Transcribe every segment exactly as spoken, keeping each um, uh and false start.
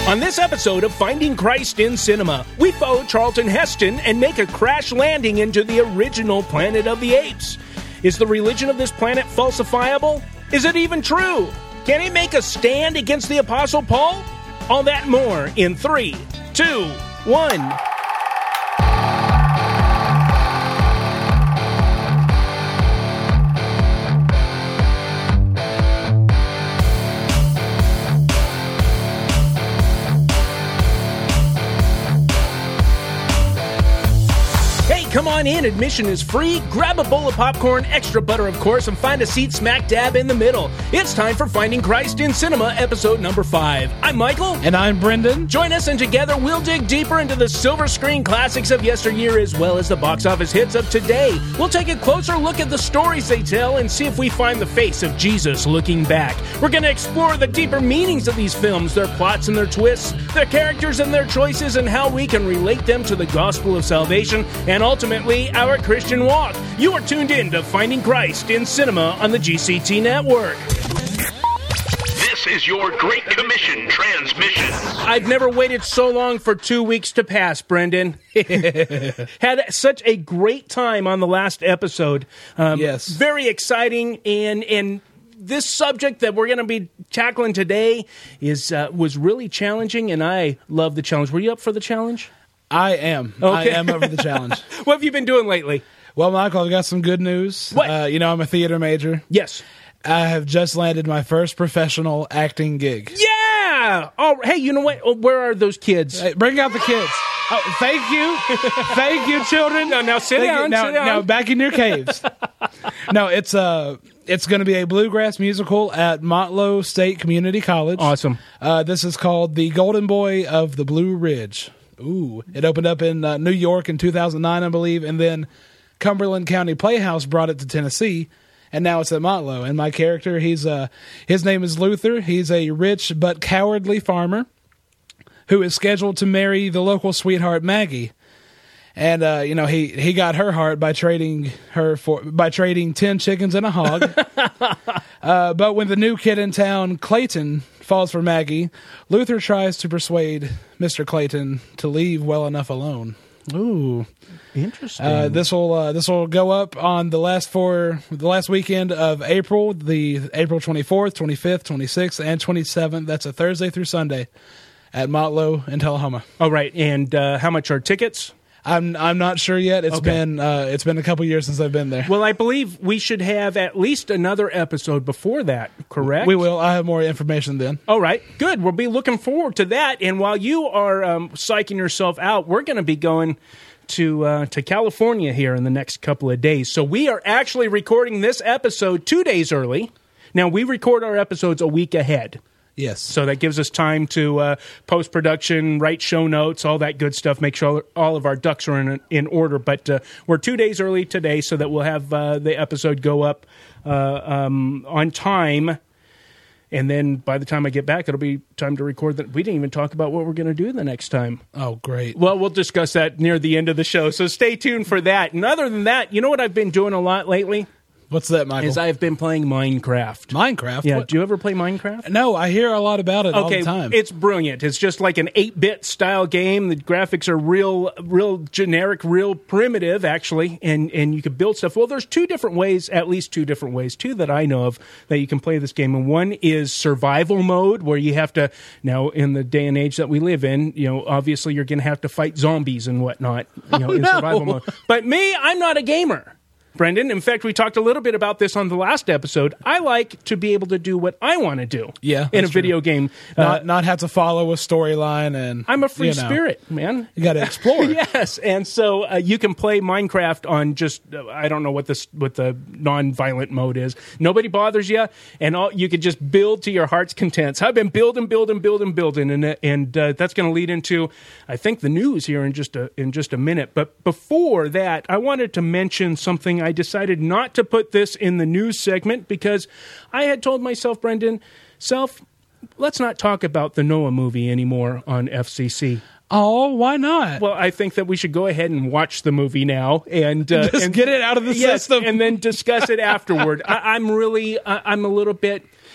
On this episode of Finding Christ in Cinema, we follow Charlton Heston and make a crash landing into the original Planet of the Apes. Is the religion of this planet falsifiable? Is it even true? Can he make a stand against the Apostle Paul? All that and more in three, two, one. Come on in, admission is free. Grab a bowl of popcorn, extra butter of course, and find a seat smack dab in the middle. It's time for Finding Christ in Cinema, episode number five. I'm Michael. And I'm Brendan. Join us and together we'll dig deeper into the silver screen classics of yesteryear as well as the box office hits of today. We'll take a closer look at the stories they tell and see if we find the face of Jesus looking back. We're going to explore the deeper meanings of these films, their plots and their twists, their characters and their choices, and how we can relate them to the gospel of salvation and ultimately Ultimately, our Christian walk. You are tuned in to Finding Christ in Cinema on the G C T Network. This is your Great Commission transmission. I've never waited so long for two weeks to pass, Brendan. Had such a great time on the last episode. Um, yes. Very exciting, and and this subject that we're going to be tackling today is uh, was really challenging, and I love the challenge. Were you up for the challenge? I am. Okay. I am up for the challenge. What have you been doing lately? Well, Michael, I've got some good news. What? Uh, you know, I'm a theater major. Yes. I have just landed my first professional acting gig. Yeah! Oh, hey, you know what? Oh, where are those kids? Hey, bring out the kids. Oh, thank you. Thank you, children. No, now sit Thank down, you. Now, sit down. now back in your caves. No, it's uh, it's going to be a bluegrass musical at Motlow State Community College. Awesome. Uh, this is called The Golden Boy of the Blue Ridge. Ooh, it opened up in uh, New York in two thousand nine, I believe, and then Cumberland County Playhouse brought it to Tennessee, and now it's at Motlow. And my character, he's uh, his name is Luther. He's a rich but cowardly farmer who is scheduled to marry the local sweetheart Maggie. And uh, you know, he, he got her heart by trading her for by trading ten chickens and a hog. uh, but when the new kid in town, Clayton, falls for Maggie, Luther tries to persuade Mister Clayton to leave well enough alone. Ooh, interesting. Uh, this will uh, this will go up on the last four the last weekend of April, the April twenty-fourth, twenty-fifth, twenty-sixth, and twenty-seventh. That's a Thursday through Sunday at Motlow in Tullahoma. All right, and uh, how much are tickets? I'm I'm not sure yet. It's Okay. been uh, it's been a couple years since I've been there. Well, I believe we should have at least another episode before that, correct? We will. I have more information then. All right, good. We'll be looking forward to that. And while you are um, psyching yourself out, we're going to be going to uh, to California here in the next couple of days. So we are actually recording this episode two days early. Now, we record our episodes a week ahead. Yes. So that gives us time to uh, post-production, write show notes, all that good stuff, make sure all of our ducks are in in order. But uh, we're two days early today so that we'll have uh, the episode go up uh, um, on time. And then by the time I get back, it'll be time to record that. We didn't even talk about what we're going to do the next time. Oh, great. Well, we'll discuss that near the end of the show. So stay tuned for that. And other than that, you know what I've been doing a lot lately? What's that, Michael? Is I've been playing Minecraft. Minecraft? Yeah, What? do you ever play Minecraft? No, I hear a lot about it all Okay, the time. it's brilliant. It's just like an eight-bit style game. The graphics are real, real generic, real primitive, actually, and and you can build stuff. Well, there's two different ways, at least two different ways, two that I know of, that you can play this game. And one is survival mode, where you have to, now in the day and age that we live in, you know, obviously you're going to have to fight zombies and whatnot, you know, Oh, in no. survival mode. But me, I'm not a gamer. Brendan, in fact, we talked a little bit about this on the last episode. I like to be able to do what I want to do Yeah, in a that's true. video game. not Uh, not have to follow a storyline, and I'm a free you know, spirit, man. You got to explore. Yes, and so uh, you can play Minecraft on just uh, I don't know what this what the non-violent mode is. Nobody bothers you, and all, you can just build to your heart's content. So I've been building, building, building, building, and uh, and uh, that's going to lead into I think the news here in just a in just a minute. But before that, I wanted to mention something. I decided not to put this in the news segment because I had told myself, Brendan, self, let's not talk about the Noah movie anymore on F C C. Oh, why not? Well, I think that we should go ahead and watch the movie now and uh, Just and get it out of the yes, system. and then discuss it afterward. I, I'm really, I, I'm a little bit.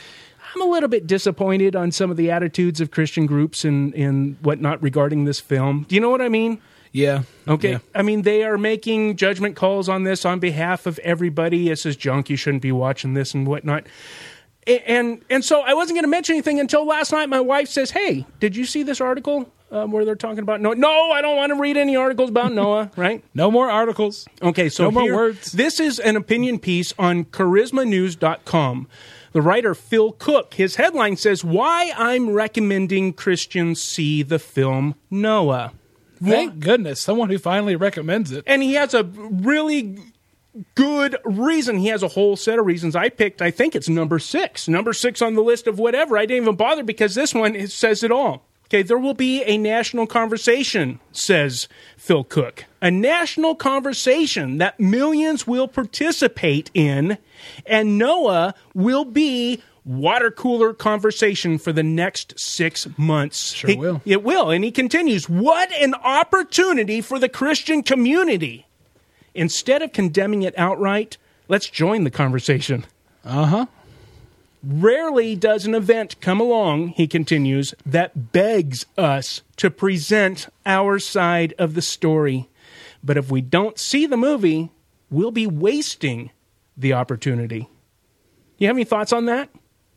I'm a little bit disappointed on some of the attitudes of Christian groups and, and whatnot regarding this film. Do you know what I mean? Yeah. Okay. Yeah. I mean, they are making judgment calls on this on behalf of everybody. This is junk. You shouldn't be watching this and whatnot. And and so I wasn't going to mention anything until last night. My wife says, "Hey, did you see this article um, where they're talking about Noah?" No, I don't want to read any articles about Noah, right? No more articles. Okay, so no more here, words. This is an opinion piece on charisma news dot com. The writer, Phil Cook, his headline says, "Why I'm recommending Christians see the film Noah." Thank Why? goodness, someone who finally recommends it. And he has a really good reason. He has a whole set of reasons. I picked, I think it's number six. Number six on the list of whatever. I didn't even bother because this one it says it all. Okay, there will be a national conversation, says Phil Cook. A national conversation that millions will participate in, and Noah will be water cooler conversation for the next six months. Sure He- will. It will. And he continues, what an opportunity for the Christian community. Instead of condemning it outright, let's join the conversation. Uh-huh. Rarely does an event come along, he continues, that begs us to present our side of the story. But if we don't see the movie, we'll be wasting the opportunity. You have any thoughts on that?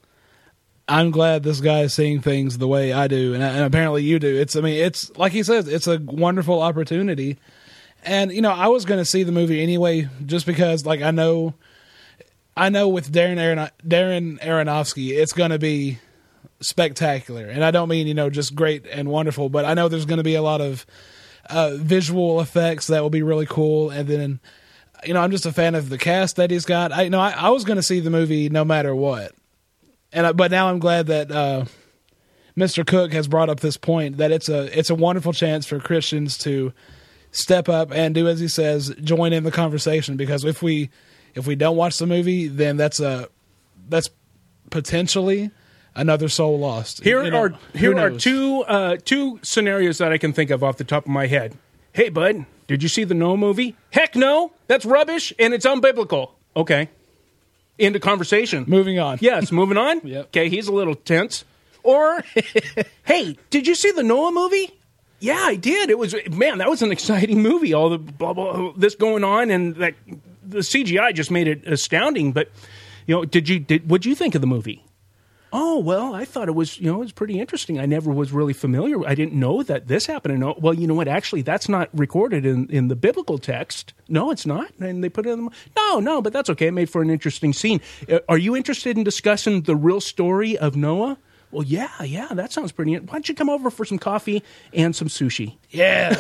I'm glad this guy is seeing things the way I do, and, and apparently you do. It's, I mean, it's like he says, it's a wonderful opportunity. And you know, I was going to see the movie anyway, just because, like, I know, I know with Darren Aron- Darren Aronofsky, it's going to be spectacular, and I don't mean, you know, just great and wonderful, but I know there's going to be a lot of uh, visual effects that will be really cool, and then, you know, I'm just a fan of the cast that he's got. I you know I, I was going to see the movie no matter what. And I, but now I'm glad that uh, Mister Cook has brought up this point that it's a it's a wonderful chance for Christians to step up and do as he says, join in the conversation. Because if we if we don't watch the movie, then that's a that's potentially another soul lost. Here You know, are who here are knows? two uh, two scenarios that I can think of off the top of my head. Hey, bud, did you see the Noah movie? Heck no, that's rubbish and it's unbiblical. Okay, into conversation. Moving on. Yes, moving on. Yep. Okay, he's a little tense. Or, hey, did you see the Noah movie? Yeah, I did. It was, man, that was an exciting movie. All the blah blah this going on, and that the C G I just made it astounding. But you know, did you did what'd you think of the movie? Oh, well, I thought it was, you know, it was pretty interesting. I never was really familiar. I didn't know that this happened. No, well, you know what? Actually, that's not recorded in, in the biblical text. No, it's not. And they put it in the... No, no, but that's okay. It made for an interesting scene. Uh, Are you interested in discussing the real story of Noah? Well, yeah, yeah, that sounds pretty... Why don't you come over for some coffee and some sushi? Yeah.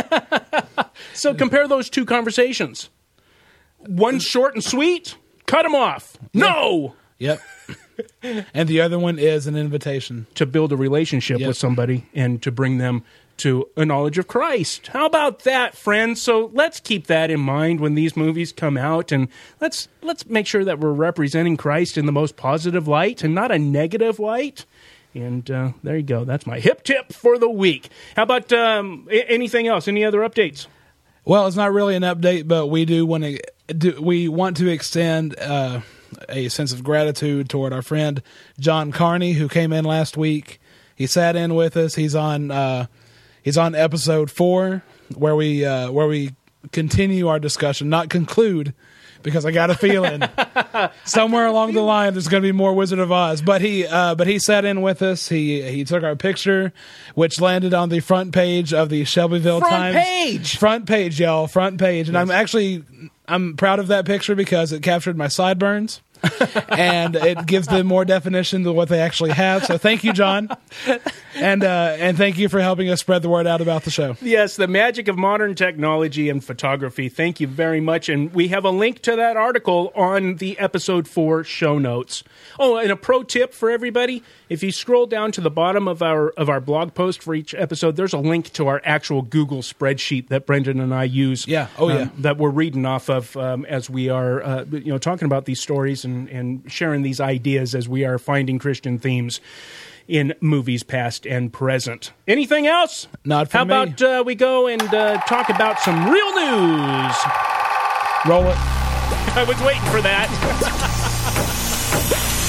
So compare those two conversations. One short and sweet. Cut them off. No! Yep. And the other one is an invitation. To build a relationship Yep. with somebody and to bring them to a knowledge of Christ. How about that, friends? So let's keep that in mind when these movies come out, and let's let's make sure that we're representing Christ in the most positive light and not a negative light. And uh, there you go. That's my hip tip for the week. How about um, a- anything else? Any other updates? Well, it's not really an update, but we do want to do, we want to extend uh, a sense of gratitude toward our friend John Carney, who came in last week. He sat in with us. He's on uh, he's on episode four, where we uh, where we continue our discussion, not conclude, because I got a feeling somewhere along the line there's going to be more Wizard of Oz. But he uh, but he sat in with us. He he took our picture, which landed on the front page of the Shelbyville Front Times. page! Front page, y'all. Front page. And I'm actually I'm proud of that picture because it captured my sideburns. And it gives them more definition to what they actually have. So thank you, John. And uh, and thank you for helping us spread the word out about the show. Yes, the magic of modern technology and photography. Thank you very much. And we have a link to that article on the episode four show notes. Oh, and a pro tip for everybody. If you scroll down to the bottom of our of our blog post for each episode, there's a link to our actual Google spreadsheet that Brendan and I use. Yeah. Oh, um, yeah. That we're reading off of um, as we are uh, you know, talking about these stories and, and sharing these ideas as we are finding Christian themes in movies past and present. Anything else? Not for How me. about uh, we go and uh, talk about some real news? Roll it. I was waiting for that.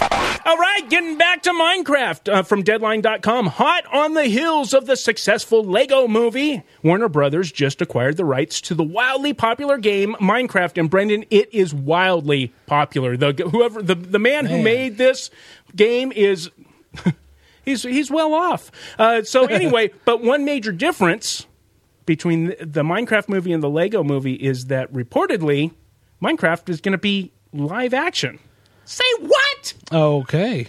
All right, getting back to Minecraft uh, from Deadline dot com. Hot on the heels of the successful Lego movie, Warner Brothers just acquired the rights to the wildly popular game Minecraft. And Brendan, it is wildly popular. The whoever the the man, man. who made this game is he's he's well off. Uh, so anyway, but one major difference between the, the Minecraft movie and the Lego movie is that reportedly Minecraft is going to be live action. Say what? Okay.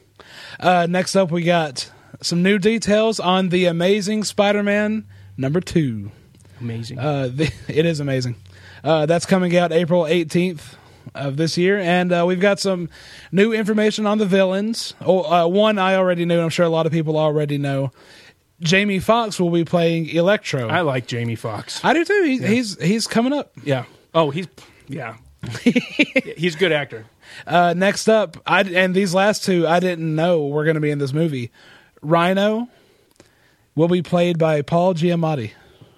Uh, next up, we got some new details on The Amazing Spider-Man number two. Amazing. Uh, the, it is amazing. Uh, that's coming out April eighteenth of this year, and uh, we've got some new information on the villains. Oh, uh, one I already knew, and I'm sure a lot of people already know. Jamie Foxx will be playing Electro. I like Jamie Foxx. I do too. He, yeah. He's he's coming up. Yeah. Oh, he's yeah. He's a good actor. Uh, next up, I and these last two I didn't know were going to be in this movie. Rhino will be played by Paul Giamatti.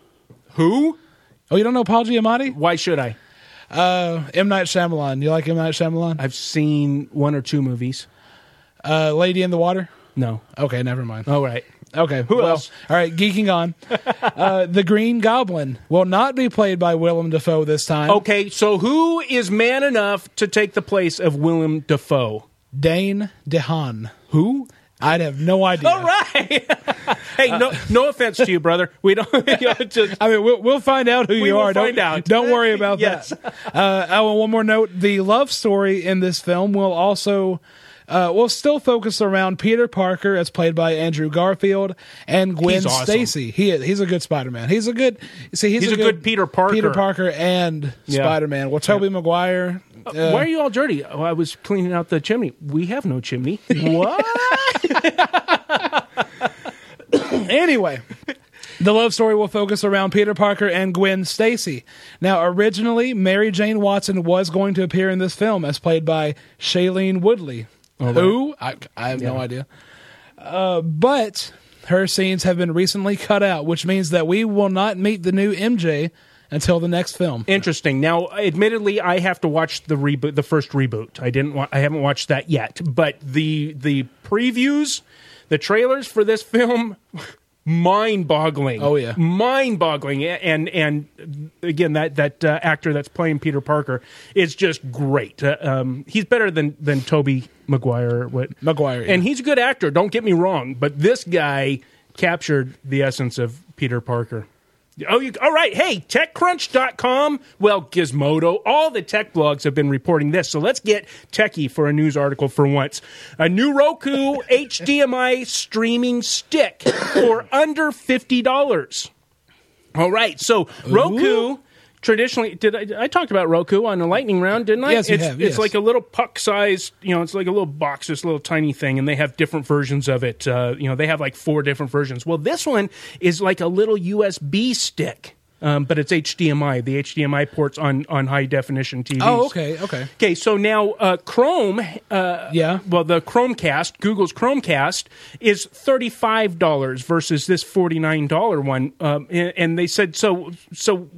Who? Oh, you don't know Paul Giamatti? Why should I? Uh, M. Night Shyamalan. You like M. Night Shyamalan? I've seen one or two movies. Uh, Lady in the Water? No. Okay, never mind. All right. Okay. Who well, else? All right, geeking on. uh, the Green Goblin will not be played by Willem Dafoe this time. Okay, so who is man enough to take the place of Willem Dafoe? Dane DeHaan. Who? I'd have no idea. All right. Hey, no, no offense to you, brother. We don't. You know, just, I mean, we'll, we'll find out who we you will are. Find don't, out. Don't worry about yes. that. Uh, oh, and one more note: the love story in this film will also. Uh, will still focus around Peter Parker, as played by Andrew Garfield, and Gwen He's awesome. Stacy. He is, he's a good Spider-Man. He's a good. See, he's, He's a, a good, good Peter Parker. Peter Parker and Yeah. Spider-Man. Well, Tobey Maguire. Uh, Why are you all dirty? Oh, I was cleaning out the chimney. We have no chimney. What? Anyway, the love story will focus around Peter Parker and Gwen Stacy. Now, originally, Mary Jane Watson was going to appear in this film, as played by Shailene Woodley. right. Who? I, I have no Yeah. idea. Uh, but her scenes have been recently cut out, which means that we will not meet the new M J until the next film. Interesting. Now, admittedly, I have to watch the reboot, the first reboot. I didn't. Wa- I haven't watched that yet. But the the previews, the trailers for this film, mind-boggling. Oh, yeah. Mind-boggling. And and again, that that uh, actor that's playing Peter Parker is just great. Uh, um, he's better than than Tobey Maguire. What Maguire, yeah. And he's a good actor. Don't get me wrong. But this guy captured the essence of Peter Parker. Oh, you, all right. Hey, TechCrunch dot com. Well, Gizmodo. All the tech blogs have been reporting this. So let's get techie for a news article for once. A new Roku H D M I streaming stick for under fifty dollars. All right. So Roku. Ooh. Traditionally, did I, I talked about Roku on the lightning round, didn't I? Yes, you it's, have, It's yes. like a little puck-sized, you know, it's like a little box, this little tiny thing, and they have different versions of it. Uh, you know, they have like four different versions. Well, this one is like a little U S B stick, um, but it's H D M I. The H D M I ports on on high-definition T Vs. Oh, okay, okay. Okay, so now uh, Chrome, uh, Yeah. well, the Chromecast, Google's Chromecast, is thirty-five dollars versus this forty-nine dollars one. Um, and, and they said, so so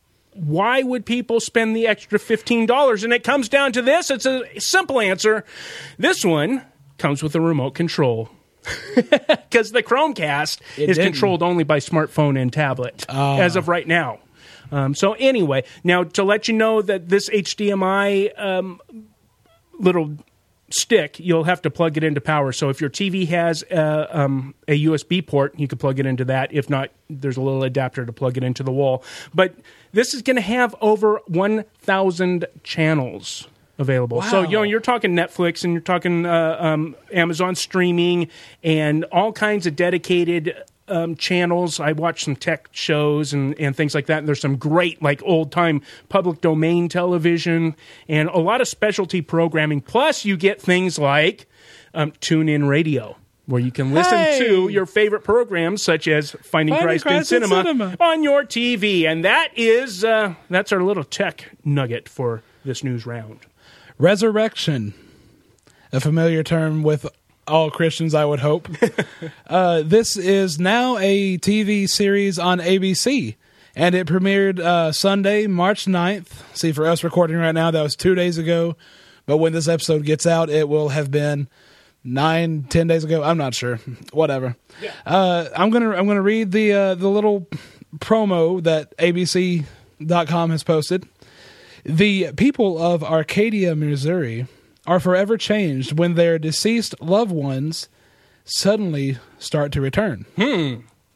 why would people spend the extra fifteen dollars? And it comes down to this. It's a simple answer. This one comes with a remote control. Because the Chromecast It is didn't. controlled only by smartphone and tablet as of right now. Um, so anyway, now to let you know that this H D M I um, little stick, you'll have to plug it into power. So if your T V has uh, um, a U S B port, you can plug it into that. If not, there's a little adapter to plug it into the wall. But this is going to have over one thousand channels available. Wow. So, you know, you're talking Netflix and you're talking uh, um, Amazon streaming and all kinds of dedicated um, channels. I watch some tech shows and, and things like that. And there's some great, like, old-time public domain television and a lot of specialty programming. Plus, you get things like um, TuneIn Radio, where you can listen Hey! to your favorite programs, such as Finding, Finding Christ, Christ in, in cinema, Cinema. on your T V. And that is uh, that's our little tech nugget for this news round. Resurrection, a familiar term with all Christians, I would hope. uh, this is now a T V series on A B C, and it premiered uh, Sunday, March ninth. See, for us recording right now, that was two days ago. But when this episode gets out, it will have been nine, ten days ago. I'm not sure. Whatever. Yeah. Uh, I'm gonna I'm gonna read the uh, the little promo that A B C dot com has posted. The people of Arcadia, Missouri, are forever changed when their deceased loved ones suddenly start to return. Hmm.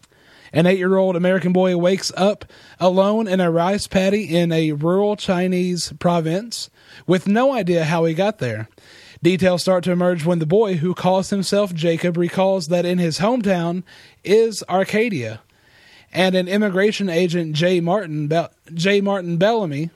An eight-year-old American boy wakes up alone in a rice paddy in a rural Chinese province with no idea how he got there. Details start to emerge when the boy, who calls himself Jacob, recalls that in his hometown is Arcadia, and an immigration agent, J. Martin, Be- J. Martin Bellamy,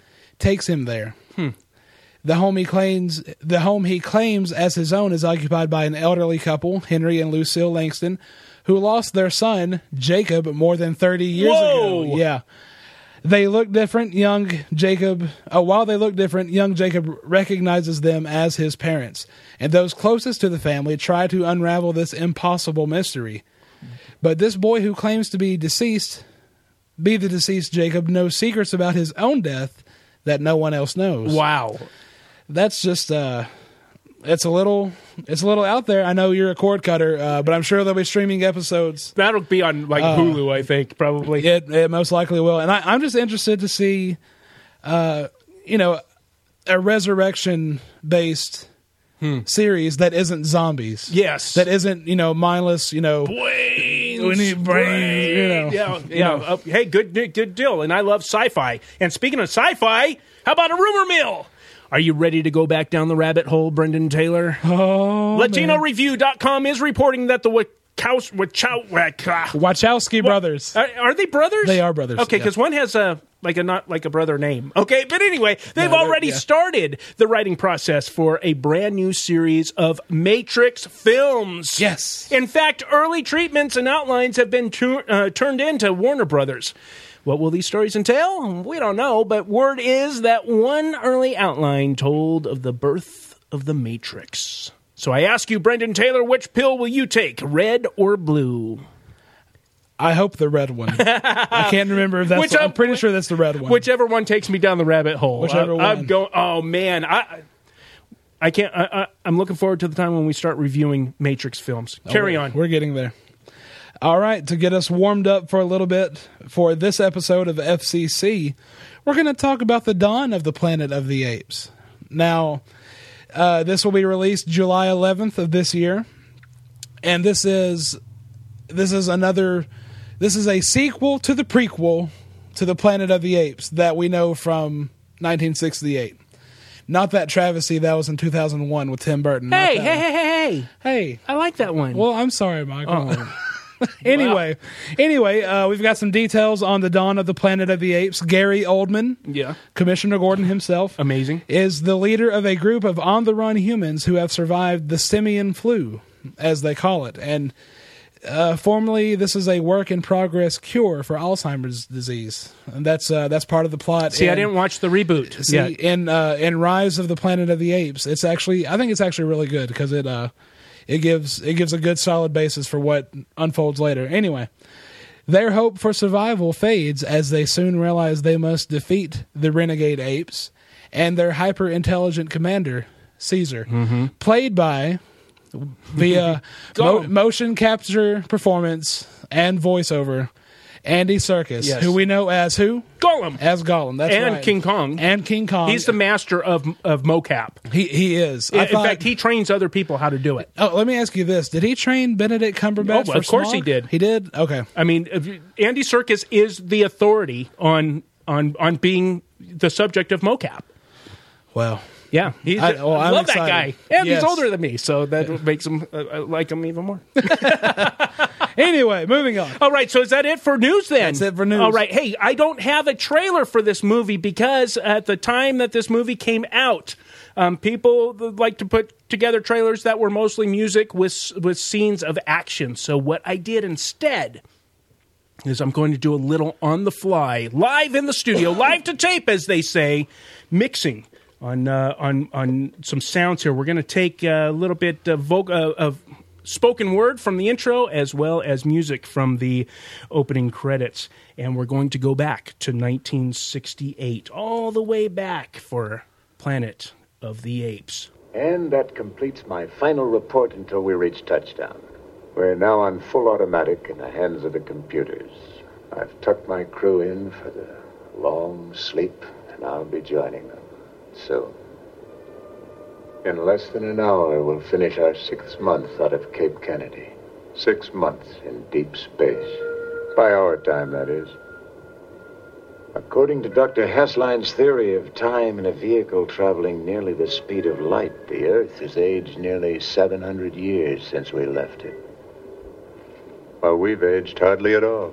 takes him there. Hmm. The home he claims, the home he claims as his own, is occupied by an elderly couple, Henry and Lucille Langston, who lost their son, Jacob, more than thirty years Whoa. ago. Yeah. They look different. Young Jacob, uh, while they look different, young Jacob recognizes them as his parents, and those closest to the family try to unravel this impossible mystery. But this boy, who claims to be deceased, be the deceased Jacob, knows secrets about his own death that no one else knows. Wow. That's just, uh, it's a little, it's a little out there. I know you're a cord cutter, uh, but I'm sure there'll be streaming episodes. That'll be on like Uh, Hulu, I think, probably. It, it most likely will. And I, I'm just interested to see, uh, you know, a resurrection-based Hmm. series that isn't zombies. Yes. That isn't, you know, mindless, you know. Brains, We need brains, you know. Yeah, You yeah. know. Uh, hey, good, good deal. And I love sci-fi. And speaking of sci-fi, how about a rumor mill? Are you ready to go back down the rabbit hole, Brendan Taylor? Oh, Latino Review dot com is reporting that the Wachow, Wachow, Wachowski brothers. Are, are they brothers? They are brothers, Okay, yeah. because one has a like a not like a brother name. Okay, but anyway, they've No, they're- already yeah. started the writing process for a brand new series of Matrix films. Yes. In fact, early treatments and outlines have been tu- uh, turned into Warner Brothers. What will these stories entail? We don't know, but word is that one early outline told of the birth of the Matrix. So I ask you, Brendan Taylor, which pill will you take, red or blue? I hope the red one. I can't remember if that's. Which the, I'm I'm- pretty sure that's the red one. Whichever one takes me down the rabbit hole. Whichever I, I'm one. going. Oh man, I I can't. I, I, I'm looking forward to the time when we start reviewing Matrix films. Carry Oh, on. We're getting there. All right, to get us warmed up for a little bit for this episode of F C C, we're going to talk about the dawn of the Planet of the Apes. Now, uh, this will be released July eleventh of this year, and this is this is another this is a sequel to the prequel to the Planet of the Apes that we know from nineteen sixty-eight. Not that travesty that was in two thousand one with Tim Burton. Not Hey, that hey, one. hey, hey, hey! hey! I like that one. Well, I'm sorry, Michael. Anyway, anyway, uh, we've got some details on the dawn of the Planet of the Apes. Gary Oldman, Yeah. Commissioner Gordon himself, Amazing. is the leader of a group of on-the-run humans who have survived the simian flu, as they call it. And uh, formerly, this is a work-in-progress cure for Alzheimer's disease. And that's uh, that's part of the plot. See, I And- didn't watch the reboot. See, yet. in uh, in Rise of the Planet of the Apes, it's actually I think it's actually really good because it uh it gives it gives a good solid basis for what unfolds later. Anyway, their hope for survival fades as they soon realize they must defeat the renegade apes and their hyper intelligent commander Caesar, Mm-hmm. played by via mo- Gollum. motion capture performance and voiceover. Andy Serkis, Yes. who we know as who? Gollum. As Gollum. That's And right. King Kong. And King Kong. He's the master of of mocap. He he is. In, I in thought, fact, he trains other people how to do it. Oh, let me ask you this: did he train Benedict Cumberbatch? Oh, for of course he Smaug? did. He did. Okay. I mean, if you- Andy Serkis is the authority on on on being the subject of mocap. Well, Yeah, he's, I- I, well, I'm love that excited. guy, and Yes. he's older than me, so that makes him uh, I like him even more. anyway, moving on. All right, so is that it for news then? That's it for news. All right, hey, I don't have a trailer for this movie because at the time that this movie came out, um, people like to put together trailers that were mostly music with with scenes of action. So what I did instead is I'm going to do a little on the fly, live in the studio, live to tape, as they say, mixing on uh, on on some sounds here. We're going to take a little bit of, voc- uh, of spoken word from the intro as well as music from the opening credits, and we're going to go back to nineteen sixty-eight, all the way back for Planet of the Apes. And that completes my final report until we reach touchdown. We're now on full automatic in the hands of the computers. I've tucked my crew in for the long sleep, and I'll be joining them soon. In less than an hour, we'll finish our sixth month out of Cape Kennedy. Six months in deep space. By our time, that is. According to Doctor Hassline's theory of time in a vehicle traveling nearly the speed of light, the Earth has aged nearly seven hundred years since we left it. While we've aged hardly at all.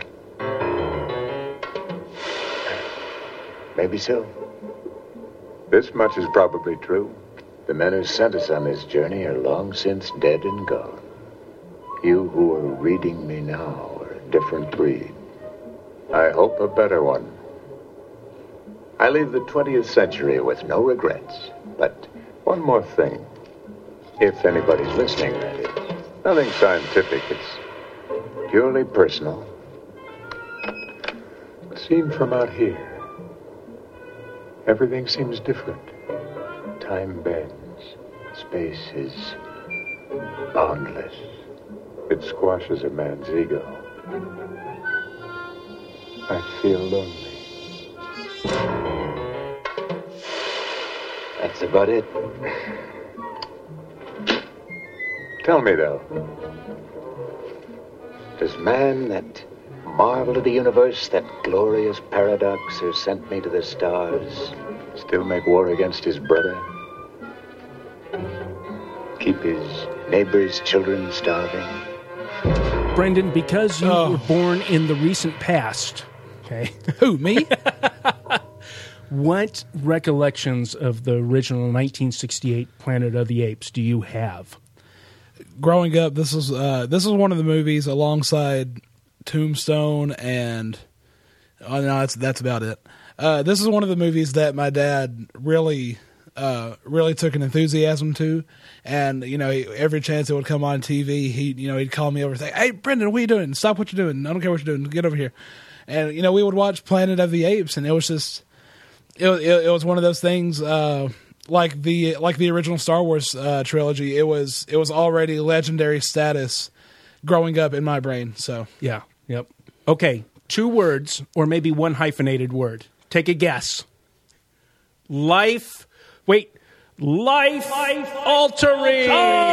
Maybe so. This much is probably true. The men who sent us on this journey are long since dead and gone. You who are reading me now are a different breed. I hope a better one. I leave the twentieth century with no regrets. But one more thing. If anybody's listening, that is. Nothing scientific. It's purely personal. Seen from out here, everything seems different. Time bends. Space is boundless. It squashes a man's ego. I feel lonely. That's about it. Tell me, though, does man, that marvel of the universe, that glorious paradox who sent me to the stars, still make war against his brother? Keep his neighbor's children starving? Brendan, because you Oh. were born in the recent past, okay, Who, me? what recollections of the original nineteen sixty-eight Planet of the Apes do you have? Growing up, this was uh, this was one of the movies alongside Tombstone and oh no, that's that's about it. Uh, this is one of the movies that my dad really uh, really took an enthusiasm to, and you know he, every chance it would come on T V, he you know he'd call me over and say, "Hey, Brendan, what are you doing? Stop what you're doing. I don't care what you're doing. Get over here." And you know we would watch Planet of the Apes, and it was just it it, it was one of those things. Uh, Like the like the original Star Wars uh, trilogy, it was it was already legendary status growing up in my brain. So Yeah. Yep. Okay. Two words, or maybe one hyphenated word. Take a guess. Life. Wait. Life, altering.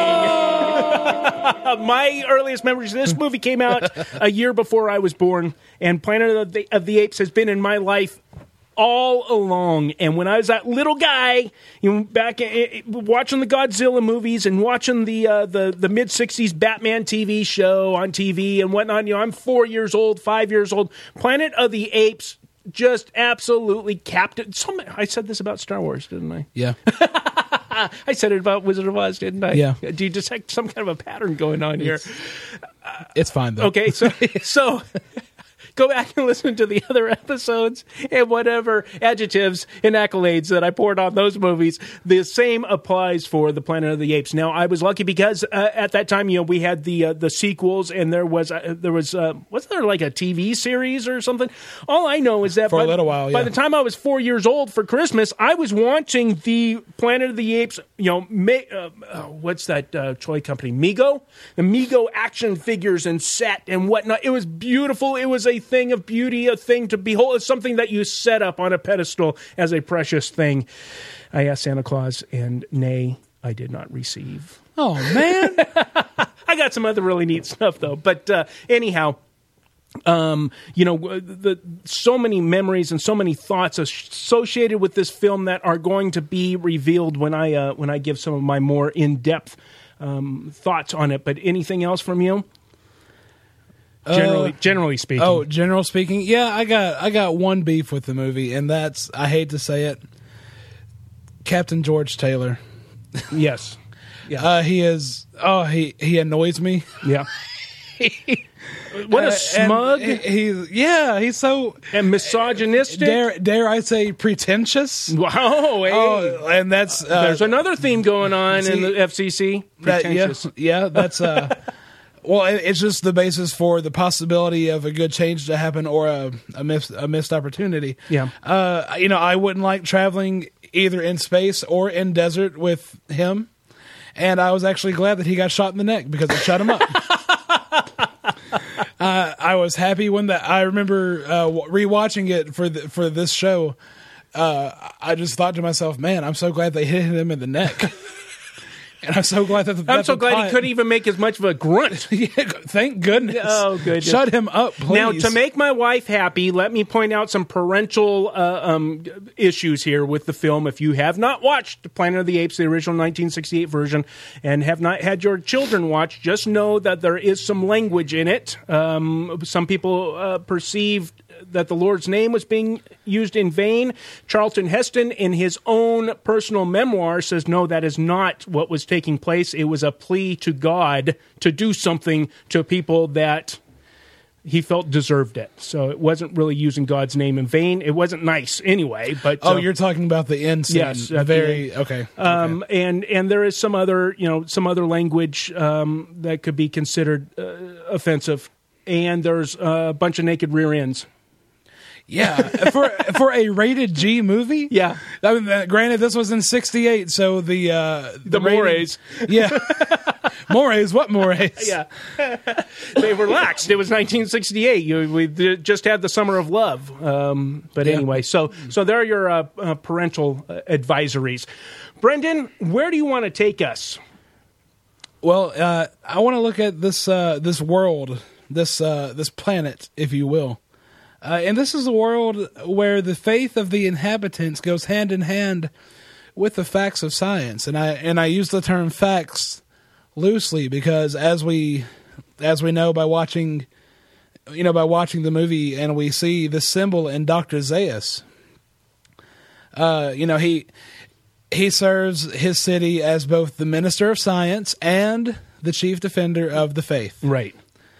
My earliest memories. This movie came out a year before I was born, and Planet of the, of the Apes has been in my life all along. And when I was that little guy, you know, back uh, watching the Godzilla movies and watching the uh, the the mid sixties Batman T V show on T V and whatnot, you know, I'm four years old, five years old. Planet of the Apes just absolutely captured. Some, I said this about Star Wars, didn't I? yeah, I said it about Wizard of Oz, didn't I? Yeah. Do you detect some kind of a pattern going on here? it's fine though. Okay, so so go back and listen to the other episodes and whatever adjectives and accolades that I poured on those movies. The same applies for the Planet of the Apes. Now, I was lucky because uh, at that time, you know, we had the uh, the sequels, and there was uh, there was uh, wasn't there like a T V series or something? All I know is that For a by, little while, by yeah. the time I was four years old for Christmas, I was watching the Planet of the Apes. You know, ma- uh, uh, what's that uh, toy company? Mego, the Mego action figures and set and whatnot. It was beautiful. It was a thing of beauty, a thing to behold. It's something that you set up on a pedestal as a precious thing. I asked Santa Claus, and nay, I did not receive. Oh man, I got some other really neat stuff though. But uh, anyhow, um, you know, the so many memories and so many thoughts associated with this film that are going to be revealed when I uh, when I give some of my more in depth um, thoughts on it. But anything else from you? Generally, Uh, generally speaking. oh, general speaking, yeah, I got I got one beef with the movie, and that's, I hate to say it, Captain George Taylor. yes. Yeah. Uh, he is oh he he annoys me. Yeah. What Uh, a smug and and, he, he's yeah he's so misogynistic. dare dare I say pretentious. Wow. Hey. Oh, and that's uh, There's another theme going on in see, the F C C. that, yeah, Pretentious. yeah, that's uh well, it- it's just the basis for the possibility of a good change to happen or a a missed, a missed opportunity. Yeah. Uh, you know, I wouldn't like traveling either in space or in desert with him. And I was actually glad that he got shot in the neck because it shut him up. uh, I was happy when that. I remember uh, rewatching it for the, for this show. Uh, I just thought to myself, "Man, I'm so glad they hit him in the neck." And I'm so glad that the, I'm that so the glad pilot, he couldn't even make as much of a grunt. yeah, thank goodness. Oh, goodness. Shut him up, please. Now, to make my wife happy, let me point out some parental uh, um, issues here with the film. If you have not watched Planet of the Apes, the original nineteen sixty-eight version, and have not had your children watch, just know that there is some language in it. Um, some people uh, perceive that the Lord's name was being used in vain. Charlton Heston, in his own personal memoir, says, no, that is not what was taking place. It was a plea to God to do something to people that he felt deserved it. So it wasn't really using God's name in vain. It wasn't nice anyway. But oh, uh, you're talking about the end scene. Yes, The at the very okay. Um, okay. and and there is some other you know some other language um, that could be considered uh, offensive. And there's a bunch of naked rear ends. Yeah, for for a rated G movie. Yeah. I mean, uh, granted, this was in sixty-eight, so the uh, The rating- mores. yeah, mores. What mores? Yeah, they relaxed. It was nineteen sixty-eight. You, we did- just had the Summer of Love. Um, but Yeah. anyway, so so there are your uh, uh, parental uh, advisories. Brendan, where do you want to take us? Well, uh, I want to look at this uh, this world, this uh, this planet, if you will. Uh, and this is a world where the faith of the inhabitants goes hand in hand with the facts of science. And I and I use the term facts loosely because as we as we know by watching you know by watching the movie and we see the symbol in Doctor Zaius. Uh, you know, he he serves his city as both the minister of science and the chief defender of the faith. Right.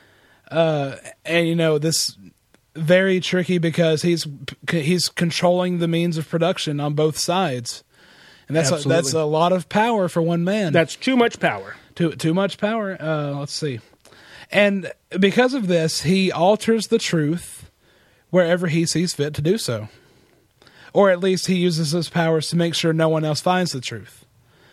Uh, and you know, this very tricky because he's he's controlling the means of production on both sides, and that's a, Absolutely. that's a lot of power for one man. That's too much power. too too much power. Uh, let's see, and because of this, he alters the truth wherever he sees fit to do so, or at least he uses his powers to make sure no one else finds the truth.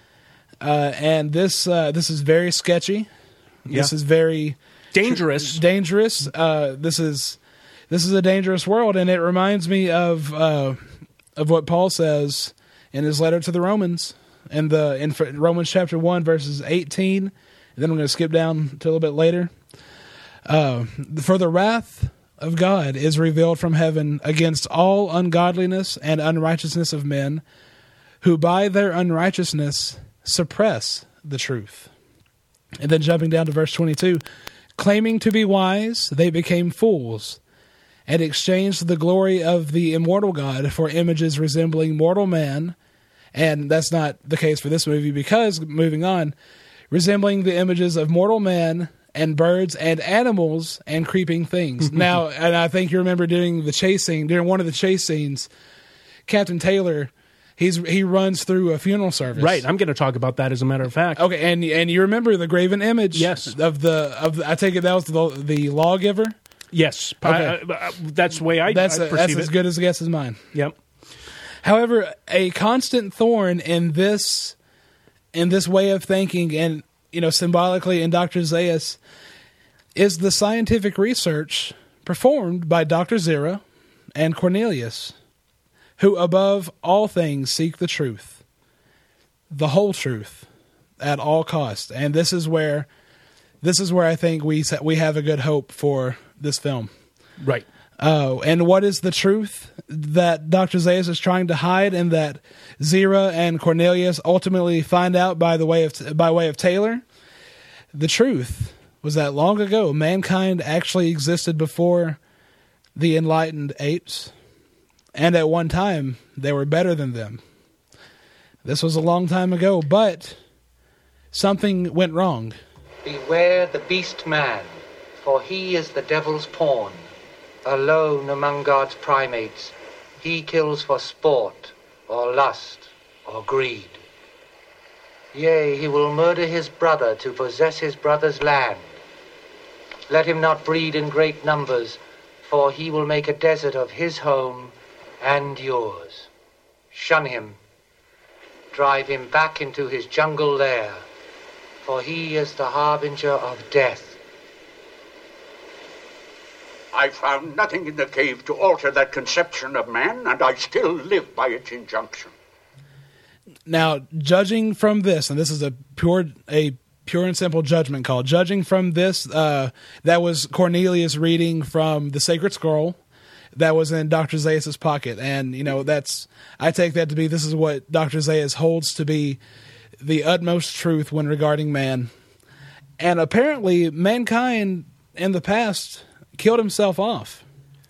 Uh, and this uh, this is very sketchy. This Yeah. is very Dangerous. dangerous. Uh, this is this is a dangerous world, and it reminds me of uh, of what Paul says in his letter to the Romans, in the in Romans chapter one, verses eighteen. And then I'm going to skip down to a little bit later. Uh, For the wrath of God is revealed from heaven against all ungodliness and unrighteousness of men, who by their unrighteousness suppress the truth. And then jumping down to verse twenty-two, claiming to be wise, they became fools, and exchanged the glory of the immortal God for images resembling mortal man. And that's not the case for this movie because, moving on, resembling the images of mortal man and birds and animals and creeping things. Now, and I think you remember during the chase scene, during one of the chase scenes, Captain Taylor, he's he runs through a funeral service. Right. I'm going to talk about that as a matter of fact. Okay, and and you remember the graven image? Yes. Of the of the, I take it that was the the lawgiver. Yes. Okay. I- I- that's the way I, That's I a, perceive that's it. as good as a guess as mine. Yep. However, a constant thorn in this in this way of thinking, and you know, symbolically in Doctor Zaius, is the scientific research performed by Doctor Zira and Cornelius, who above all things seek the truth, the whole truth, at all costs. And this is where this is where I think we sa- we have a good hope for this film. Right. Oh, and what is the truth that Doctor Zaius is trying to hide, and that Zira and Cornelius ultimately find out by the way of by way of Taylor? The truth was that long ago, mankind actually existed before the enlightened apes, and at one time they were better than them. This was a long time ago, but something went wrong. Beware the beast man, for he is the devil's pawn. Alone among God's primates, he kills for sport, or lust, or greed. Yea, he will murder his brother to possess his brother's land. Let him not breed in great numbers, for he will make a desert of his home and yours. Shun him. Drive him back into his jungle lair, for he is the harbinger of death. I found nothing in the cave to alter that conception of man, and I still live by its injunction. Now, judging from this, and this is a pure a pure and simple judgment call. Judging from this, uh, that was Cornelius reading from the Sacred Scroll that was in Doctor Zaius' pocket, and you know that's I take that to be this is what Doctor Zaius holds to be the utmost truth when regarding man. And apparently, mankind in the past killed himself off,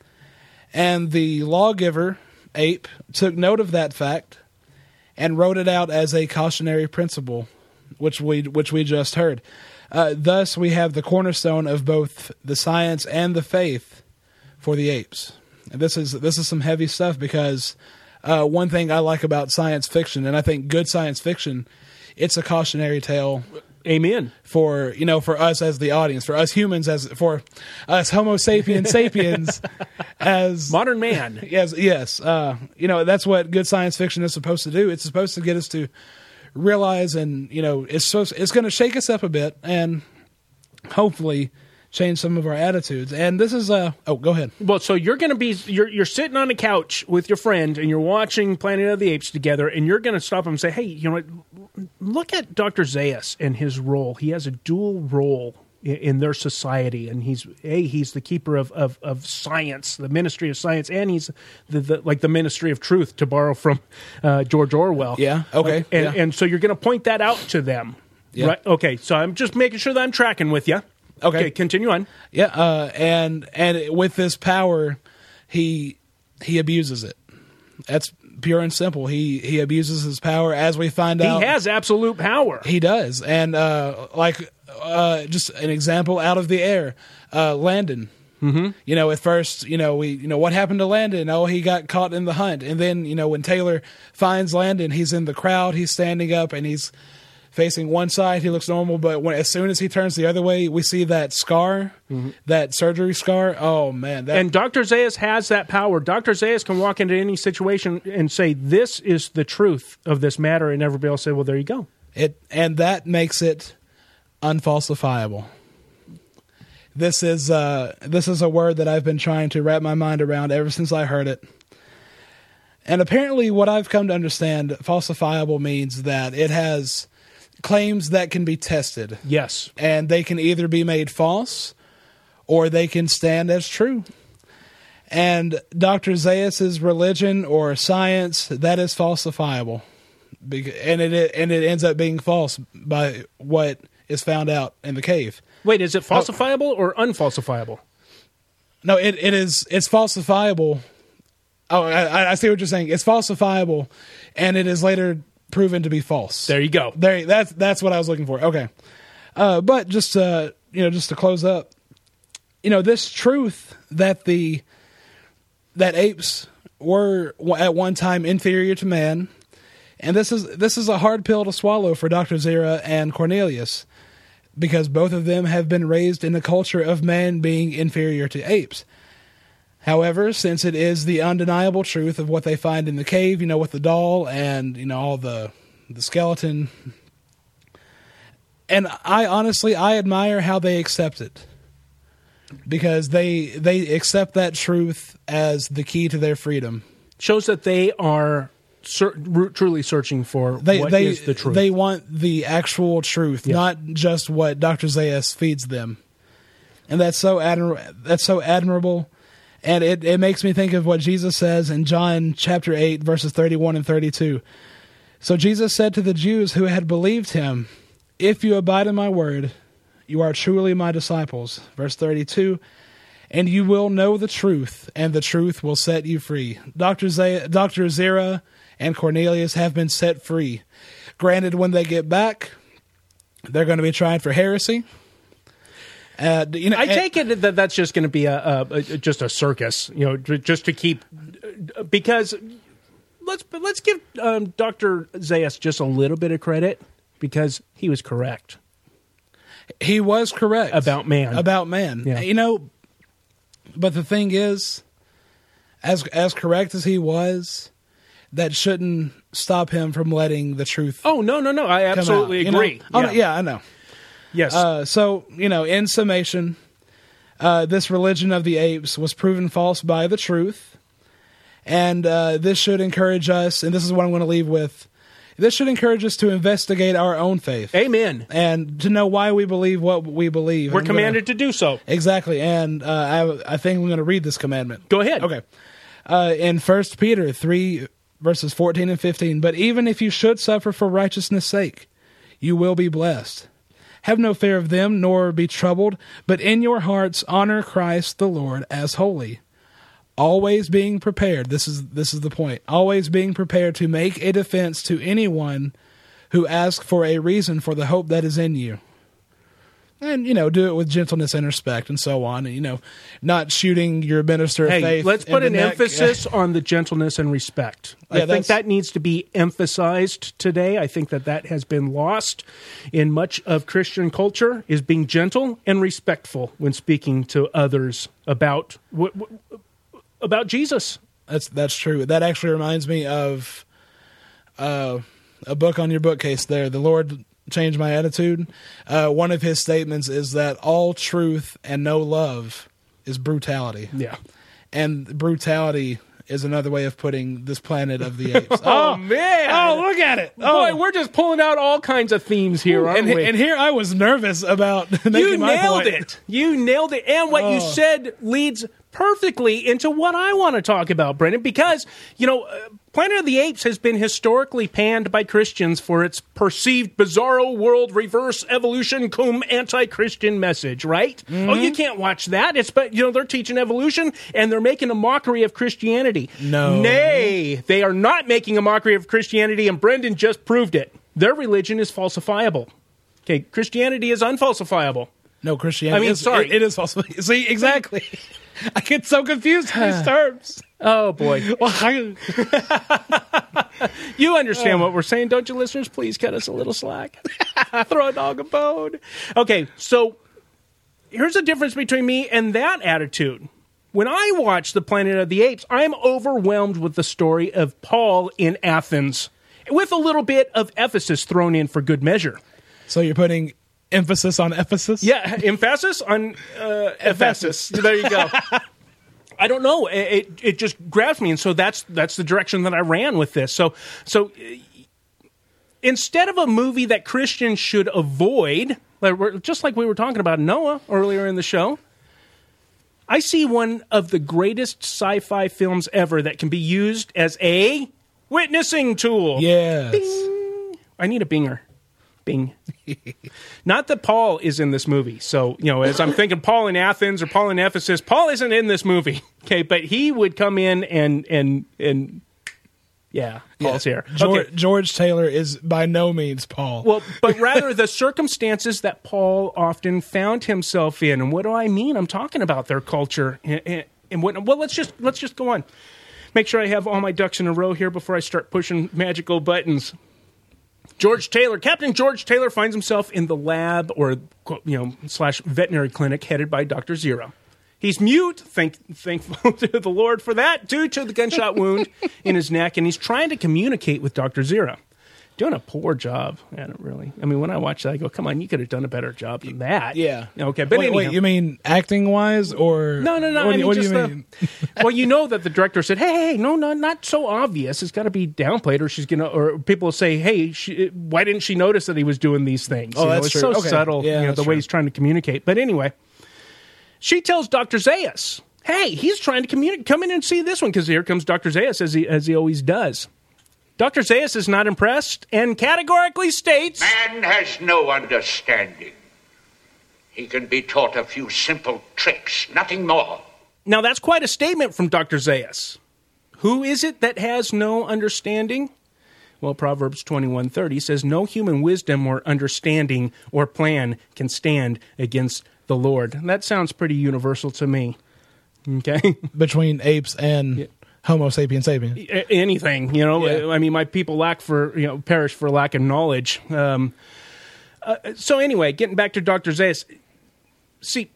and the lawgiver Ape took note of that fact and wrote it out as a cautionary principle, which we which we just heard. Uh, thus, we have the cornerstone of both the science and the faith for the apes. And this is this is some heavy stuff because uh, one thing I like about science fiction, and I think good science fiction, it's a cautionary tale. Amen. For you know, for us as the audience, for us humans, as for us Homo sapiens sapiens, as modern man. Yes, yes. Uh, you know, that's what good science fiction is supposed to do. It's supposed to get us to realize, and you know, it's supposed, it's going to shake us up a bit, and hopefully change some of our attitudes. And this is uh oh, go ahead. Well, so you're going to be you're you're sitting on a couch with your friend, and you're watching Planet of the Apes together, and you're going to stop him and say, "Hey, you know what? Look at Doctor Zaius and his role. He has a dual role in, in their society, and he's a he's the keeper of, of, of science, the Ministry of Science, and he's the, the like the Ministry of Truth, to borrow from uh, George Orwell. Yeah, okay, and yeah. and so you're going to point that out to them, yeah. right? Okay, so I'm just making sure that I'm tracking with you. Okay. okay, continue on. Yeah, uh, and and with this power, he he abuses it. That's pure and simple. He he abuses his power, as we find out. He has absolute power. He does, and uh, like uh, just an example out of the air, uh, Landon. Mm-hmm. You know, at first, you know, we you know what happened to Landon? Oh, he got caught in the hunt, and then you know when Taylor finds Landon, he's in the crowd, he's standing up, and he's facing one side, he looks normal, but when, as soon as he turns the other way, we see that scar, mm-hmm. that surgery scar. Oh, man. That, and Doctor Zaius has that power. Doctor Zaius can walk into any situation and say, this is the truth of this matter, and everybody else say, well, there you go. It And that makes it unfalsifiable. This is, uh, this is a word that I've been trying to wrap my mind around ever since I heard it. And apparently what I've come to understand, falsifiable means that it has claims that can be tested. Yes. And they can either be made false or they can stand as true. And Doctor Zaius' religion or science, that is falsifiable. And it and it ends up being false by what is found out in the cave. Wait, is it falsifiable or unfalsifiable? No, it, it is it's falsifiable. Oh, I, I see what you're saying. It's falsifiable, and it is later proven to be false. There you go. There, that's that's what I was looking for. Okay, uh, but just uh, you know, just to close up, you know, this truth that the that apes were at one time inferior to man, and this is this is a hard pill to swallow for Doctor Zira and Cornelius, because both of them have been raised in a culture of man being inferior to apes. However, since it is the undeniable truth of what they find in the cave, you know, with the doll and, you know, all the the skeleton. And I honestly, I admire how they accept it. Because they they accept that truth as the key to their freedom. Shows that they are ser- truly searching for they, what they, is the truth. They want the actual truth, yeah. Not just what Doctor Zaius feeds them. And that's so admir- that's so admirable. And it, it makes me think of what Jesus says in John chapter eight, verses thirty-one and thirty-two. So Jesus said to the Jews who had believed him, "If you abide in my word, you are truly my disciples." Verse thirty-two, "And you will know the truth, and the truth will set you free." Doctor Z- Doctor Zira and Cornelius have been set free. Granted, when they get back, they're going to be tried for heresy. Uh, you know, I take it that that's just going to be a, a, a just a circus, you know, just to keep, because let's let's give um, Doctor Zaius just a little bit of credit, because he was correct. He was correct about man. About man, yeah. You know. But the thing is, as as correct as he was, that shouldn't stop him from letting the truth. Oh no no no! I absolutely out, agree. You know? Yeah. Oh, yeah, I know. Yes. Uh, so, you know, in summation, uh, this religion of the apes was proven false by the truth. And uh, this should encourage us, and this is what I'm going to leave with, this should encourage us to investigate our own faith. Amen. And to know why we believe what we believe. We're I'm commanded gonna, to do so. Exactly. And uh, I, I think I'm going to read this commandment. Go ahead. Okay. Uh, in First Peter three, verses fourteen and fifteen, but even if you should suffer for righteousness' sake, you will be blessed. Have no fear of them, nor be troubled, but in your hearts honor Christ the Lord as holy. Always being prepared, this is this is the point, always being prepared to make a defense to anyone who asks for a reason for the hope that is in you. And, you know, do it with gentleness and respect and so on. And, you know, not shooting your minister of Hey, faith. let's in put the an neck. emphasis on the gentleness and respect. Yeah, I think that's- that needs to be emphasized today. I think that that has been lost in much of Christian culture, is being gentle and respectful when speaking to others about w- w- about Jesus. That's that's true. That actually reminds me of uh, a book on your bookcase there, The Lord Changed My Attitude. Uh, one of his statements is that all truth and no love is brutality. Yeah. And brutality is another way of putting this planet of the apes. Oh, man. Oh, look at it. Oh, Boy, we're just pulling out all kinds of themes here, aren't and, we? and here I was nervous about making you my nailed point. it. You nailed it. And what you Oh. said leads perfectly into what I want to talk about, Brendan, because, you know, uh, Planet of the Apes has been historically panned by Christians for its perceived bizarro world reverse evolution cum anti-Christian message, right? Mm-hmm. Oh, you can't watch that. It's, but, you know, they're teaching evolution and they're making a mockery of Christianity. No. Nay, they are not making a mockery of Christianity, and Brendan just proved it. Their religion is falsifiable. Okay, Christianity is unfalsifiable. No, Christianity. I mean, is, sorry. It, it is false. See, exactly. I get so confused with these terms. Oh, boy. Well, I, You understand what we're saying, don't you, listeners? Please cut us a little slack. Throw a dog a bone. Okay, so here's the difference between me and that attitude. When I watch The Planet of the Apes, I'm overwhelmed with the story of Paul in Athens, with a little bit of Ephesus thrown in for good measure. so you're putting emphasis on Ephesus? Yeah, emphasis on uh, Ephesus. There you go. I don't know. It, it it just grabs me, and so that's that's the direction that I ran with this. So so uh, instead of a movie that Christians should avoid, like we're, just like we were talking about Noah earlier in the show, I see one of the greatest sci-fi films ever that can be used as a witnessing tool. Yes. Bing. I need a binger. Bing. Not that Paul is in this movie. So, you know, as I'm thinking Paul in Athens or Paul in Ephesus, Paul isn't in this movie. Okay, but he would come in and and and yeah, Paul's Yeah. here. George, Okay. George Taylor is by no means Paul. Well, but rather the circumstances that Paul often found himself in. And what do I mean? I'm talking about their culture and, and, and what. Well, let's just let's just go on. Make sure I have all my ducks in a row here before I start pushing magical buttons. George Taylor, Captain George Taylor finds himself in the lab or, you know, slash veterinary clinic headed by Doctor Zero. He's mute, thank, thankful to the Lord for that, due to the gunshot wound in his neck, and he's trying to communicate with Doctor Zero. Doing a poor job at it, really. I mean, when I watch that, I go, come on, you could have done a better job than that. yeah. Okay, but wait, anyhow. wait, you mean acting wise or No, no, no. What, I do- mean, what do just you the, mean? well, you know that the director said, "Hey, hey, no, no, not so obvious. It's got to be downplayed, or she's gonna." Or people will say, "Hey, she, why didn't she notice that he was doing these things?" Oh, You know, that's it's true. so Okay. subtle. Yeah, you know, that's the way true. he's trying to communicate. But anyway, she tells Doctor Zaius, "Hey, he's trying to communicate. Come in and see this one," because here comes Doctor Zaius as he as he always does. Doctor Zaius is not impressed and categorically states, Man has no understanding. He can be taught a few simple tricks, nothing more. Now, that's quite a statement from Doctor Zaius. Who is it that has no understanding? Well, Proverbs twenty-one thirty says, no human wisdom or understanding or plan can stand against the Lord. And that sounds pretty universal to me. Okay? Between apes and Homo sapiens sapiens. A- Anything, you know. Yeah. I mean, my people lack for, you know, perish for lack of knowledge. Um, uh, so anyway, getting back to Doctor Zaius. See,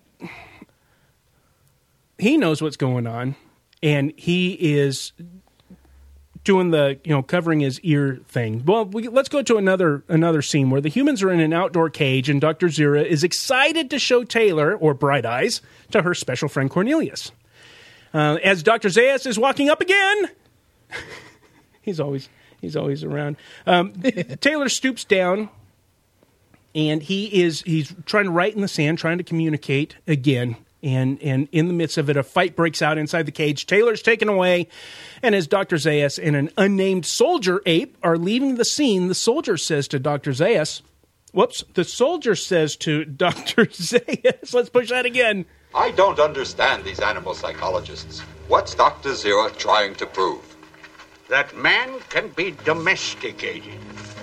he knows what's going on, and he is doing the, you know, covering his ear thing. Well, we, let's go to another another scene where the humans are in an outdoor cage, and Doctor Zira is excited to show Taylor, or Bright Eyes, to her special friend Cornelius. Uh, as Doctor Zaius is walking up again, he's always he's always around. Um, Taylor stoops down, and he is he's trying to write in the sand, trying to communicate again. And and in the midst of it, a fight breaks out inside the cage. Taylor's taken away, and as Doctor Zaius and an unnamed soldier ape are leaving the scene, the soldier says to Doctor Zaius, whoops, the soldier says to Doctor Zaius, let's push that again. I don't understand these animal psychologists. What's Doctor Zira trying to prove? That man can be domesticated.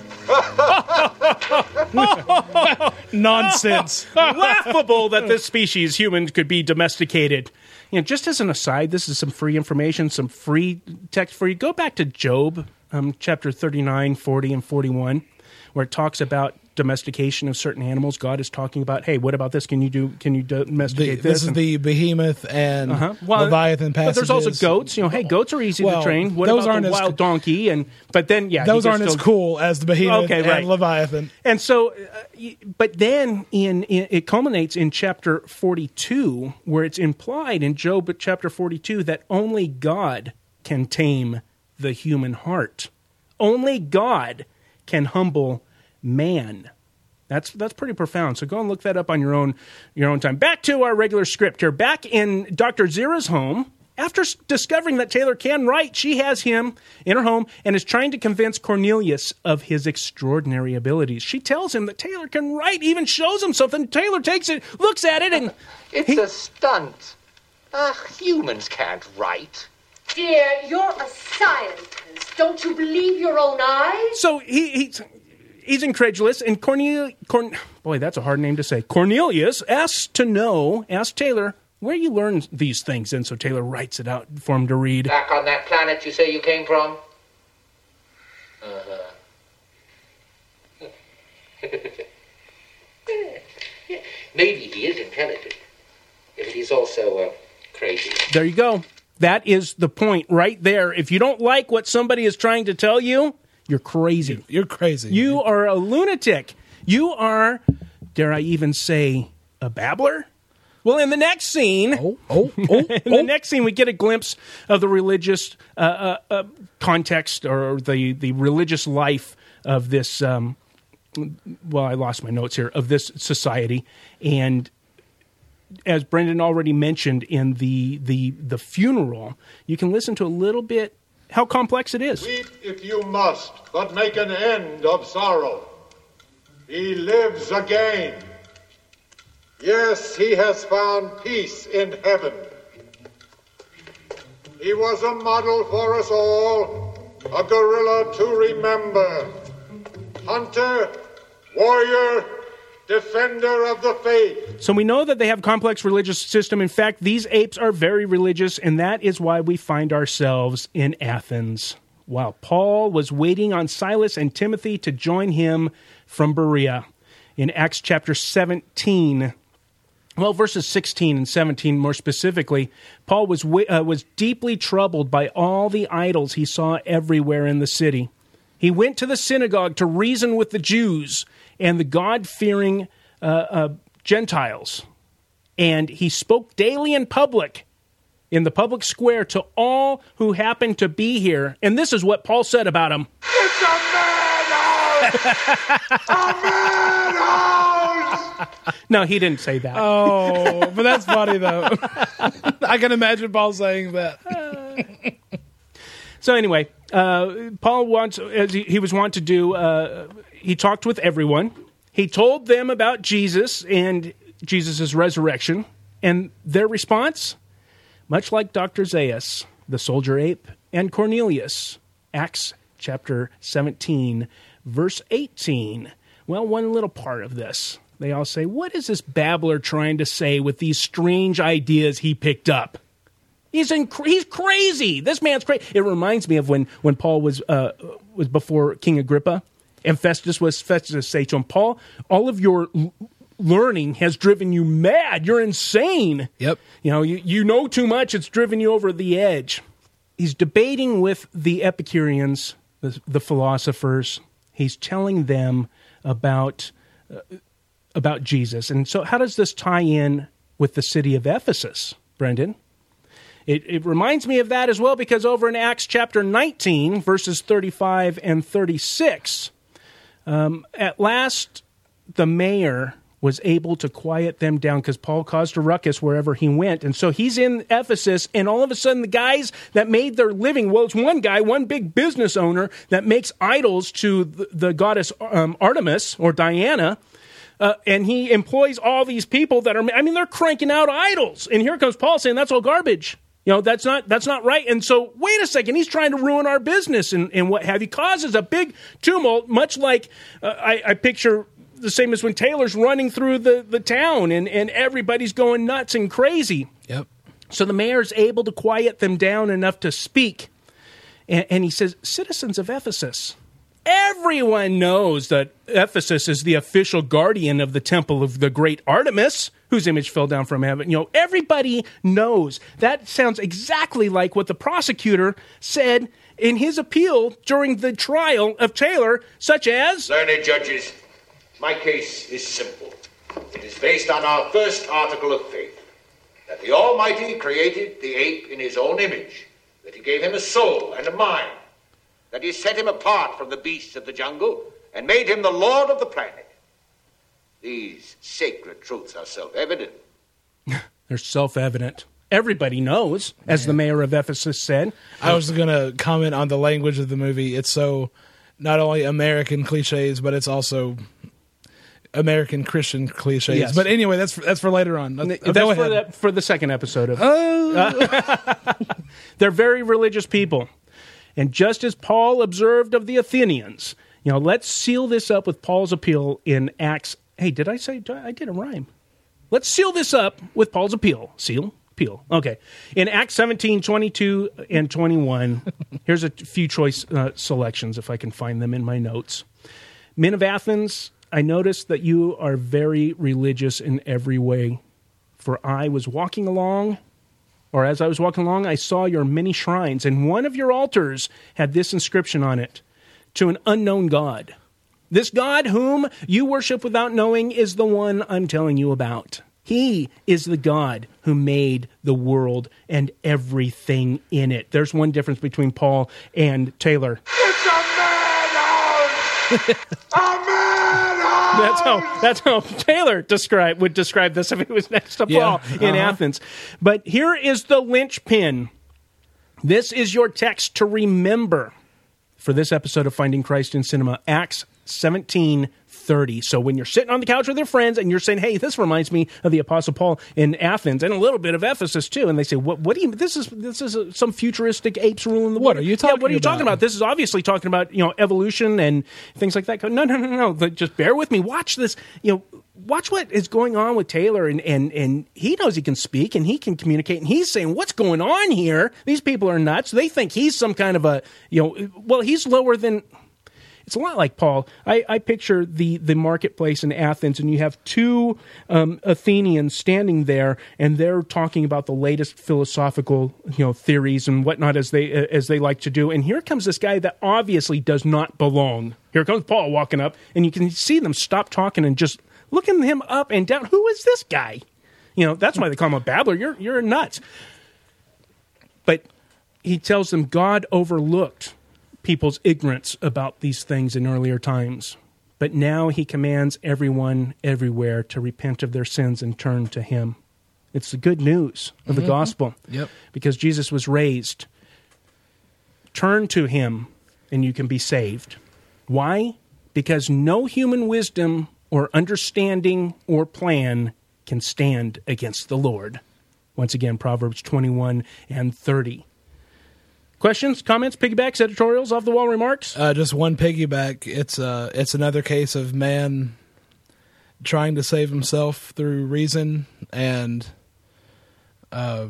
Nonsense. Laughable that this species, humans, could be domesticated. You know, just as an aside, this is some free information, some free text for you. Go back to Job, um, chapter thirty-nine, forty, and forty-one, where it talks about domestication of certain animals. God is talking about, hey, what about this? Can you do? Can you domesticate The, this? this is And- the Behemoth and Uh-huh. Well, Leviathan but passages. there's also goats. You know, hey, goats are easy Well, to train. What those about aren't the as wild co- donkey? And but then, yeah, Those he aren't gets as to- cool as the Behemoth Okay, right. and Leviathan. And so, uh, y- but then in, in it culminates in chapter forty-two, where it's implied in Job chapter forty-two that only God can tame the human heart. Only God can humble man. That's that's pretty profound. So go and look that up on your own your own time. Back to our regular script here. Back in Doctor Zira's home, after s- discovering that Taylor can write, she has him in her home and is trying to convince Cornelius of his extraordinary abilities. She tells him that Taylor can write, even shows him something. Taylor takes it, looks at it, and It's he- a stunt. Ah, humans can't write. Dear, you're a scientist. Don't you believe your own eyes? so he he's he's incredulous, and Cornelius, Corn, boy, that's a hard name to say. Cornelius asks to know, asks Taylor, where you learn these things, and so Taylor writes it out for him to read. Back on that planet you say you came from? Uh-huh. Maybe he is intelligent, but he's also uh, crazy. There you go. That is the point right there. If you don't like what somebody is trying to tell you, you're crazy. You're crazy. You are a lunatic. You are, dare I even say, a babbler? Well, in the next scene, Oh, oh, oh, in the next scene, we get a glimpse of the religious uh, uh, uh, context or the, the religious life of this. Um, well, I lost my notes here of this society, and as Brendan already mentioned in the the the funeral, you can listen to a little bit how complex it is. Weep if you must, but make an end of sorrow. He lives again. Yes, he has found peace in heaven. He was a model for us all, a gorilla to remember. Hunter, warrior, defender of the faith. So we know that they have complex religious system. In fact, these apes are very religious, and that is why we find ourselves in Athens, while Paul was waiting on Silas and Timothy to join him from Berea. In Acts chapter seventeen, well, verses sixteen and seventeen more specifically, Paul was uh, was deeply troubled by all the idols he saw everywhere in the city. He went to the synagogue to reason with the Jews and the God-fearing uh, uh, Gentiles, and he spoke daily in public, in the public square, to all who happened to be here. And this is what Paul said about him. It's a madhouse! A madhouse! No, he didn't say that. Oh, but that's funny, though. I can imagine Paul saying that. So anyway, uh, Paul wants, as he, he was wont to do, uh, he talked with everyone. He told them about Jesus and Jesus' resurrection. And their response? Much like Doctor Zaius, the soldier ape, and Cornelius. Acts chapter seventeen, verse eighteen. Well, one little part of this. They all say, what is this babbler trying to say with these strange ideas he picked up? He's in, he's crazy. This man's crazy. It reminds me of when, when Paul was uh, was before King Agrippa, and Festus was Festus say to him, Paul, all of your l- learning has driven you mad. You're insane. Yep. You know, you, you know too much. It's driven you over the edge. he's debating with the Epicureans, the, the philosophers. He's telling them about uh, about Jesus. And so how does this tie in with the city of Ephesus, Brendan? It, it reminds me of that as well, because over in Acts chapter nineteen, verses thirty-five and thirty-six, um, at last the mayor was able to quiet them down because Paul caused a ruckus wherever he went. And so he's in Ephesus, and all of a sudden the guys that made their living, well, it's one guy, one big business owner that makes idols to the, the goddess um, Artemis or Diana, uh, and he employs all these people that are, I mean, they're cranking out idols. And here comes Paul saying that's all garbage. You know, that's not that's not right. And so, wait a second, he's trying to ruin our business and, and what have you. Causes a big tumult, much like uh, I, I picture the same as when Taylor's running through the, the town and, and everybody's going nuts and crazy. Yep. So the mayor's able to quiet them down enough to speak. And, and he says, citizens of Ephesus, everyone knows that Ephesus is the official guardian of the temple of the great Artemis, whose image fell down from heaven. You know, everybody knows. That sounds exactly like what the prosecutor said in his appeal during the trial of Taylor, such as... Learned judges, my case is simple. It is based on our first article of faith, that the Almighty created the ape in his own image, that he gave him a soul and a mind, that he set him apart from the beasts of the jungle and made him the lord of the planet. These sacred truths are self-evident. They're self-evident. Everybody knows, as the mayor of Ephesus said. I was going to comment on the language of the movie. It's so not only American cliches, but it's also American Christian cliches. Yes. But anyway, that's for, that's for later on. That's Go for ahead. the, for the second episode of. Oh. Uh, they're very religious people, and just as Paul observed of the Athenians, you know, let's seal this up with Paul's appeal in Acts. Hey, did I say I did a rhyme? Let's seal this up with Paul's appeal. Seal. Appeal. Okay. In Acts seventeen, twenty-two, and twenty-one, here's a few choice uh, selections, if I can find them in my notes. Men of Athens, I noticed that you are very religious in every way. For I was walking along, or as I was walking along, I saw your many shrines, and one of your altars had this inscription on it, to an unknown God. This God whom you worship without knowing is the one I'm telling you about. He is the God who made the world and everything in it. There's one difference between Paul and Taylor. It's a madhouse! A madhouse! That's how that's how Taylor describe would describe this if he was next to Paul Yeah, in uh-huh. Athens. But here is the linchpin. This is your text to remember for this episode of Finding Christ in Cinema, Acts seventeen thirty. So when you're sitting on the couch with your friends and you're saying, hey, this reminds me of the Apostle Paul in Athens and a little bit of Ephesus too, and they say, what, what do you, this is this is a, some futuristic apes ruling the world. What are you talking yeah, what are you about? talking about? This is obviously talking about, you know, evolution and things like that. No, no, no, no. But just bear with me. Watch this, you know, watch what is going on with Taylor, and, and, and he knows he can speak and he can communicate, and he's saying, what's going on here? These people are nuts. They think he's some kind of a, you know, well, he's lower than... It's a lot like Paul. I, I picture the, the marketplace in Athens, and you have two um, Athenians standing there, and they're talking about the latest philosophical, you know, theories and whatnot, as they as they like to do. And here comes this guy that obviously does not belong. Here comes Paul walking up, and you can see them stop talking and just looking him up and down. Who is this guy? You know, that's why they call him a babbler. You're you're nuts. But he tells them God overlooked people's ignorance about these things in earlier times. But now he commands everyone everywhere to repent of their sins and turn to him. It's the good news of the Mhm. gospel. Yep. Because Jesus was raised. Turn to him and you can be saved. Why? Because no human wisdom or understanding or plan can stand against the Lord. Once again, Proverbs twenty-one and thirty. Questions, comments, piggybacks, editorials, off-the-wall remarks? Uh, just one piggyback. It's uh, it's another case of man trying to save himself through reason and uh,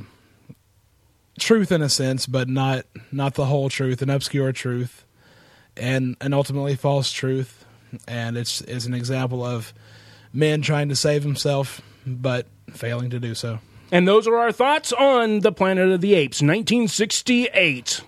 truth in a sense, but not not the whole truth, an obscure truth, and and ultimately false truth. And it's is an example of man trying to save himself, but failing to do so. And those are our thoughts on the Planet of the Apes, nineteen sixty-eight.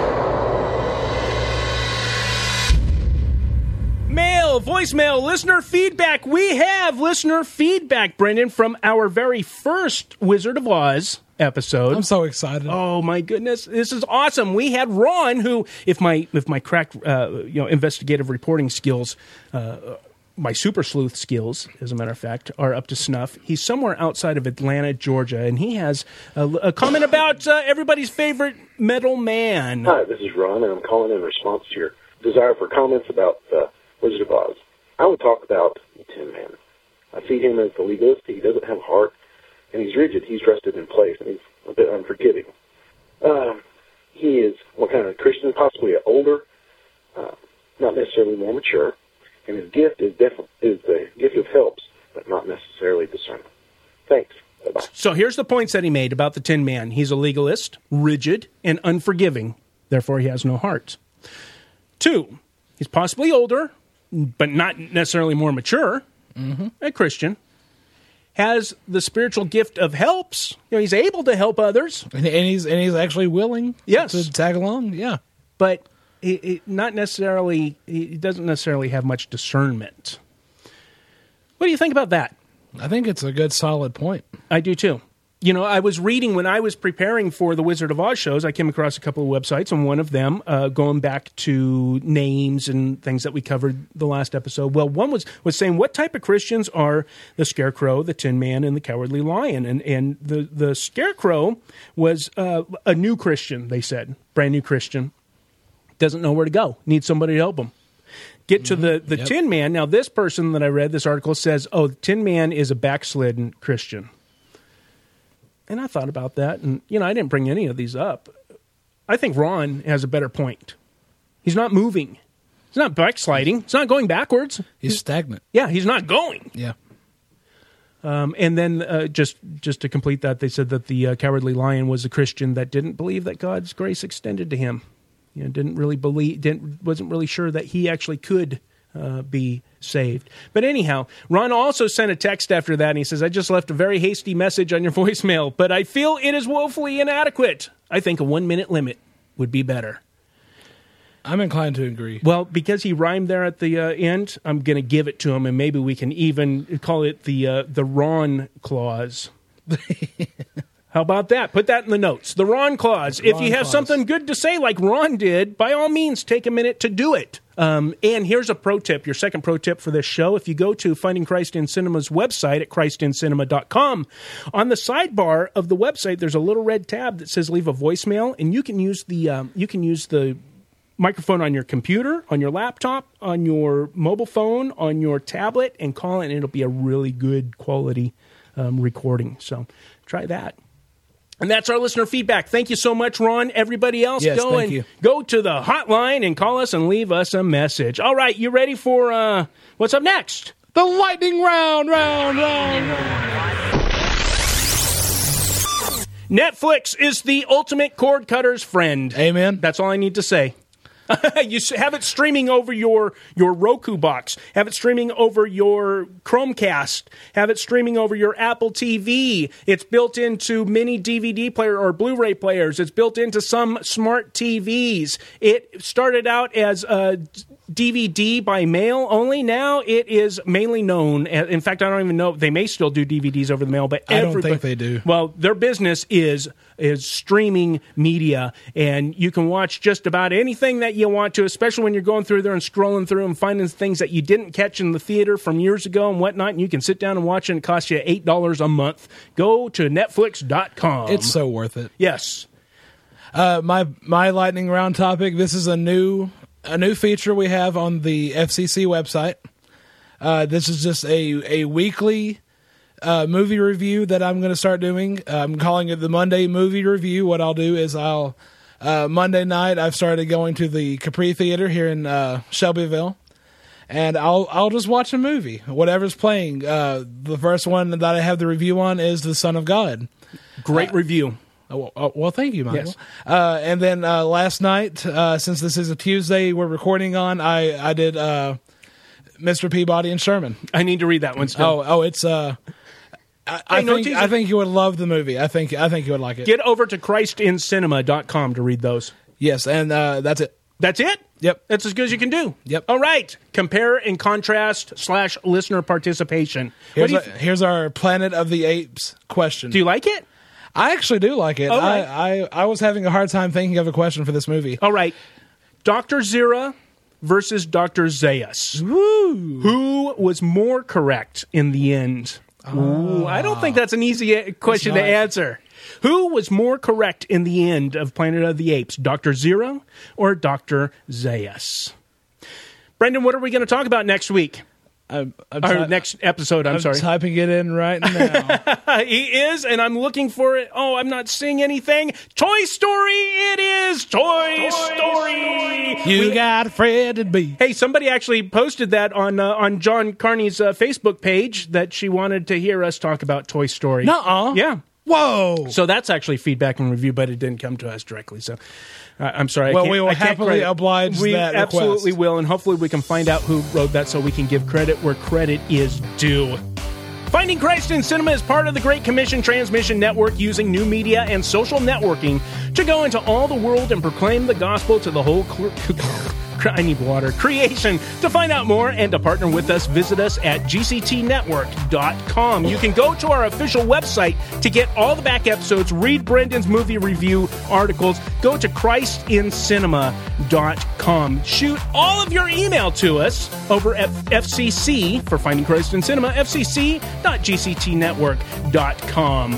Mail, voicemail, listener feedback. We have listener feedback, Brendan, from our very first Wizard of Oz episode. I'm so excited. Oh my goodness, this is awesome. We had Ron, who, if my if my crack, uh, you know, investigative reporting skills, uh, my super sleuth skills, as a matter of fact, are up to snuff. He's somewhere outside of Atlanta, Georgia, and he has a, a comment about uh, everybody's favorite metal man. Hi, this is Ron, and I'm calling in response to your desire for comments about uh, Wizard of Oz. I would talk about the Tin Man. I see him as the legalist. He doesn't have a heart, and he's rigid. He's rested in place, and he's a bit unforgiving. Uh, he is what kind of Christian? Possibly older, uh, not necessarily more mature, and his gift is definitely is the gift of helps, but not necessarily discernment. Thanks. Bye-bye. So here's the points that he made about the Tin Man. He's a legalist, rigid, and unforgiving. Therefore, he has no heart. Two, he's possibly older, but not necessarily more mature, mm-hmm. a Christian, has the spiritual gift of helps. You know, he's able to help others. And, and he's and he's actually willing yes. to tag along, yeah. But it, it not necessarily, he doesn't necessarily have much discernment. What do you think about that? I think it's a good, solid point. I do, too. You know, I was reading when I was preparing for the Wizard of Oz shows, I came across a couple of websites, and one of them, uh, going back to names and things that we covered the last episode. Well, one was, was saying, what type of Christians are the Scarecrow, the Tin Man, and the Cowardly Lion? And and the, the Scarecrow was uh, a new Christian, they said, brand new Christian. Doesn't know where to go, needs somebody to help him. Get to mm-hmm. the, the yep. Tin Man. Now, this person that I read, this article says, oh, the Tin Man is a backslidden Christian. And I thought about that, and, you know, I didn't bring any of these up. I think Ron has a better point. He's not moving. He's not backsliding. He's not going backwards. He's stagnant. Yeah, he's not going. Yeah. Um, and then uh, just just to complete that, they said that the uh, Cowardly Lion was a Christian that didn't believe that God's grace extended to him. You know, didn't really believe, didn't wasn't really sure that he actually could uh, be saved. But anyhow, Ron also sent a text after that, and he says, I just left a very hasty message on your voicemail, but I feel it is woefully inadequate. I think a one-minute limit would be better. I'm inclined to agree. Well, because he rhymed there at the uh, end, I'm going to give it to him, and maybe we can even call it the uh, the Ron clause. How about that? Put that in the notes. The Ron clause. Ron if you have clause. something good to say like Ron did, by all means, take a minute to do it. Um, and here's a pro tip, your second pro tip for this show. If you go to Finding Christ in Cinema's website at christ in cinema dot com, on the sidebar of the website, there's a little red tab that says leave a voicemail, and you can use the um, you can use the microphone on your computer, on your laptop, on your mobile phone, on your tablet, and call it, and it'll be a really good quality um, recording. So try that. And that's our listener feedback. Thank you so much, Ron. Everybody else, yes, go and you. go to the hotline and call us and leave us a message. All right, you ready for uh, what's up next? The lightning round, round, round, round. Netflix is the ultimate cord cutter's friend. Amen. That's all I need to say. You have it streaming over your, your Roku box. Have it streaming over your Chromecast. Have it streaming over your Apple T V. It's built into mini D V D player or Blu-ray players. It's built into some smart T Vs. It started out as a D V D by mail only. Now it is mainly known. In fact, I don't even know. They may still do D V Ds over the mail, but I don't think they do. Well, their business is is streaming media, and you can watch just about anything that you want to, especially when you're going through there and scrolling through and finding things that you didn't catch in the theater from years ago and whatnot, and you can sit down and watch it, and it costs you eight dollars a month. Go to netflix dot com. It's so worth it. Yes. Uh, my my lightning round topic, this is a new a new feature we have on the F C C website. Uh, this is just a, a weekly uh, movie review that I'm going to start doing. Uh, I'm calling it the Monday Movie Review. What I'll do is I'll uh, Monday night I've started going to the Capri Theater here in uh, Shelbyville, and I'll I'll just watch a movie, whatever's playing. Uh, the first one that I have the review on is The Son of God. Great uh, review. Oh, well, well, thank you, Michael. Yes. Uh, and then uh, last night, uh, since this is a Tuesday we're recording on, I, I did uh, Mister Peabody and Sherman. I need to read that one still. Oh, oh, it's uh, I, I Hey, no think teaser. I think you would love the movie. I think I think you would like it. Get over to christ in cinema dot com to read those. Yes, and uh, that's it. That's it? Yep. That's as good as you can do. Yep. All right. Compare and contrast slash listener participation. Here's, What do a, you, here's our Planet of the Apes question. do you like it? I actually do like it. All right. I, I I was having a hard time thinking of a question for this movie. All right. Doctor Zira versus Doctor Zaius. Woo. Who was more correct in the end? Ooh, I don't think that's an easy a- question to not. answer. Who was more correct in the end of Planet of the Apes, Doctor Zira or Doctor Zaius? Brendan, what are we going to talk about next week? I'm, I'm Or ty- next episode, I'm, I'm sorry. typing it in right now. He is, and I'm looking for it. Oh, I'm not seeing anything. Toy Story it is! Toy, Story! You We- got Fred and me. Hey, somebody actually posted that on uh, on John Carney's uh, Facebook page that she wanted to hear us talk about Toy Story. Nuh-uh. Yeah. Whoa. So that's actually feedback and review, but it didn't come to us directly. So uh, I'm sorry. I Well, can't- we will I can't happily credit- oblige We that request. absolutely will, and hopefully we can find out who wrote that so we can give credit where credit is due. Finding Christ in Cinema is part of the Great Commission Transmission Network, using new media and social networking to go into all the world and proclaim the gospel to the whole cl- I need water. Creation. To find out more and to partner with us, visit us at g c t network dot com. You can go to our official website to get all the back episodes, read Brendan's movie review articles, go to christ in cinema dot com. Shoot all of your email to us over at F C C for Finding Christ in Cinema, f c c dot g c t network dot com.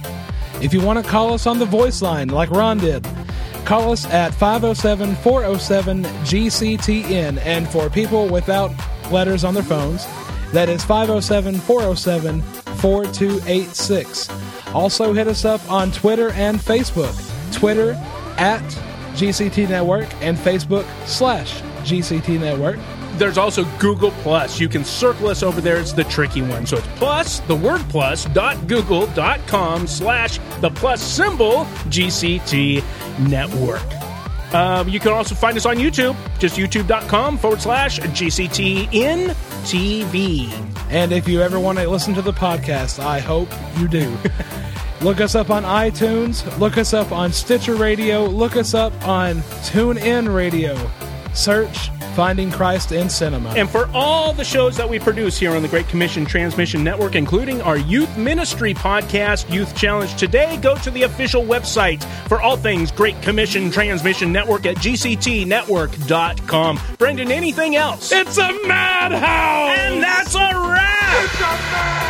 If you want to call us on the voice line like Ron did, call us at five oh seven, four oh seven, G C T N. And for people without letters on their phones, that is five oh seven, four oh seven, four two eight six. Also hit us up on Twitter and Facebook. Twitter at G C T Network and Facebook slash G C T Network. There's also Google Plus. You can circle us over there. It's the tricky one. So it's plus, the word plus, dot google dot com slash the plus symbol G C T Network. Um, you can also find us on YouTube. Just youtube.com forward slash GCTN TV. And if you ever want to listen to the podcast, I hope you do. Look us up on iTunes. Look us up on Stitcher Radio. Look us up on TuneIn Radio. Search Finding Christ in Cinema. And for all the shows that we produce here on the Great Commission Transmission Network, including our youth ministry podcast, Youth Challenge Today, go to the official website for all things Great Commission Transmission Network at g c t network dot com. Brendan, anything else? It's a madhouse! And that's a wrap! It's a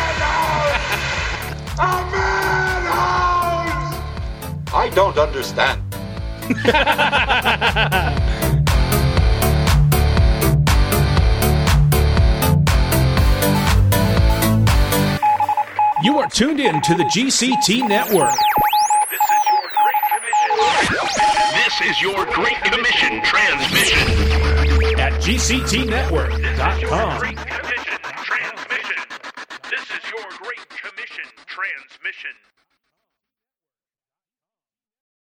madhouse! A madhouse! I don't understand. You are tuned in to the G C T Network. This is your Great Commission transmission. At g c t network dot com. Great Commission transmission. This is your Great Commission transmission.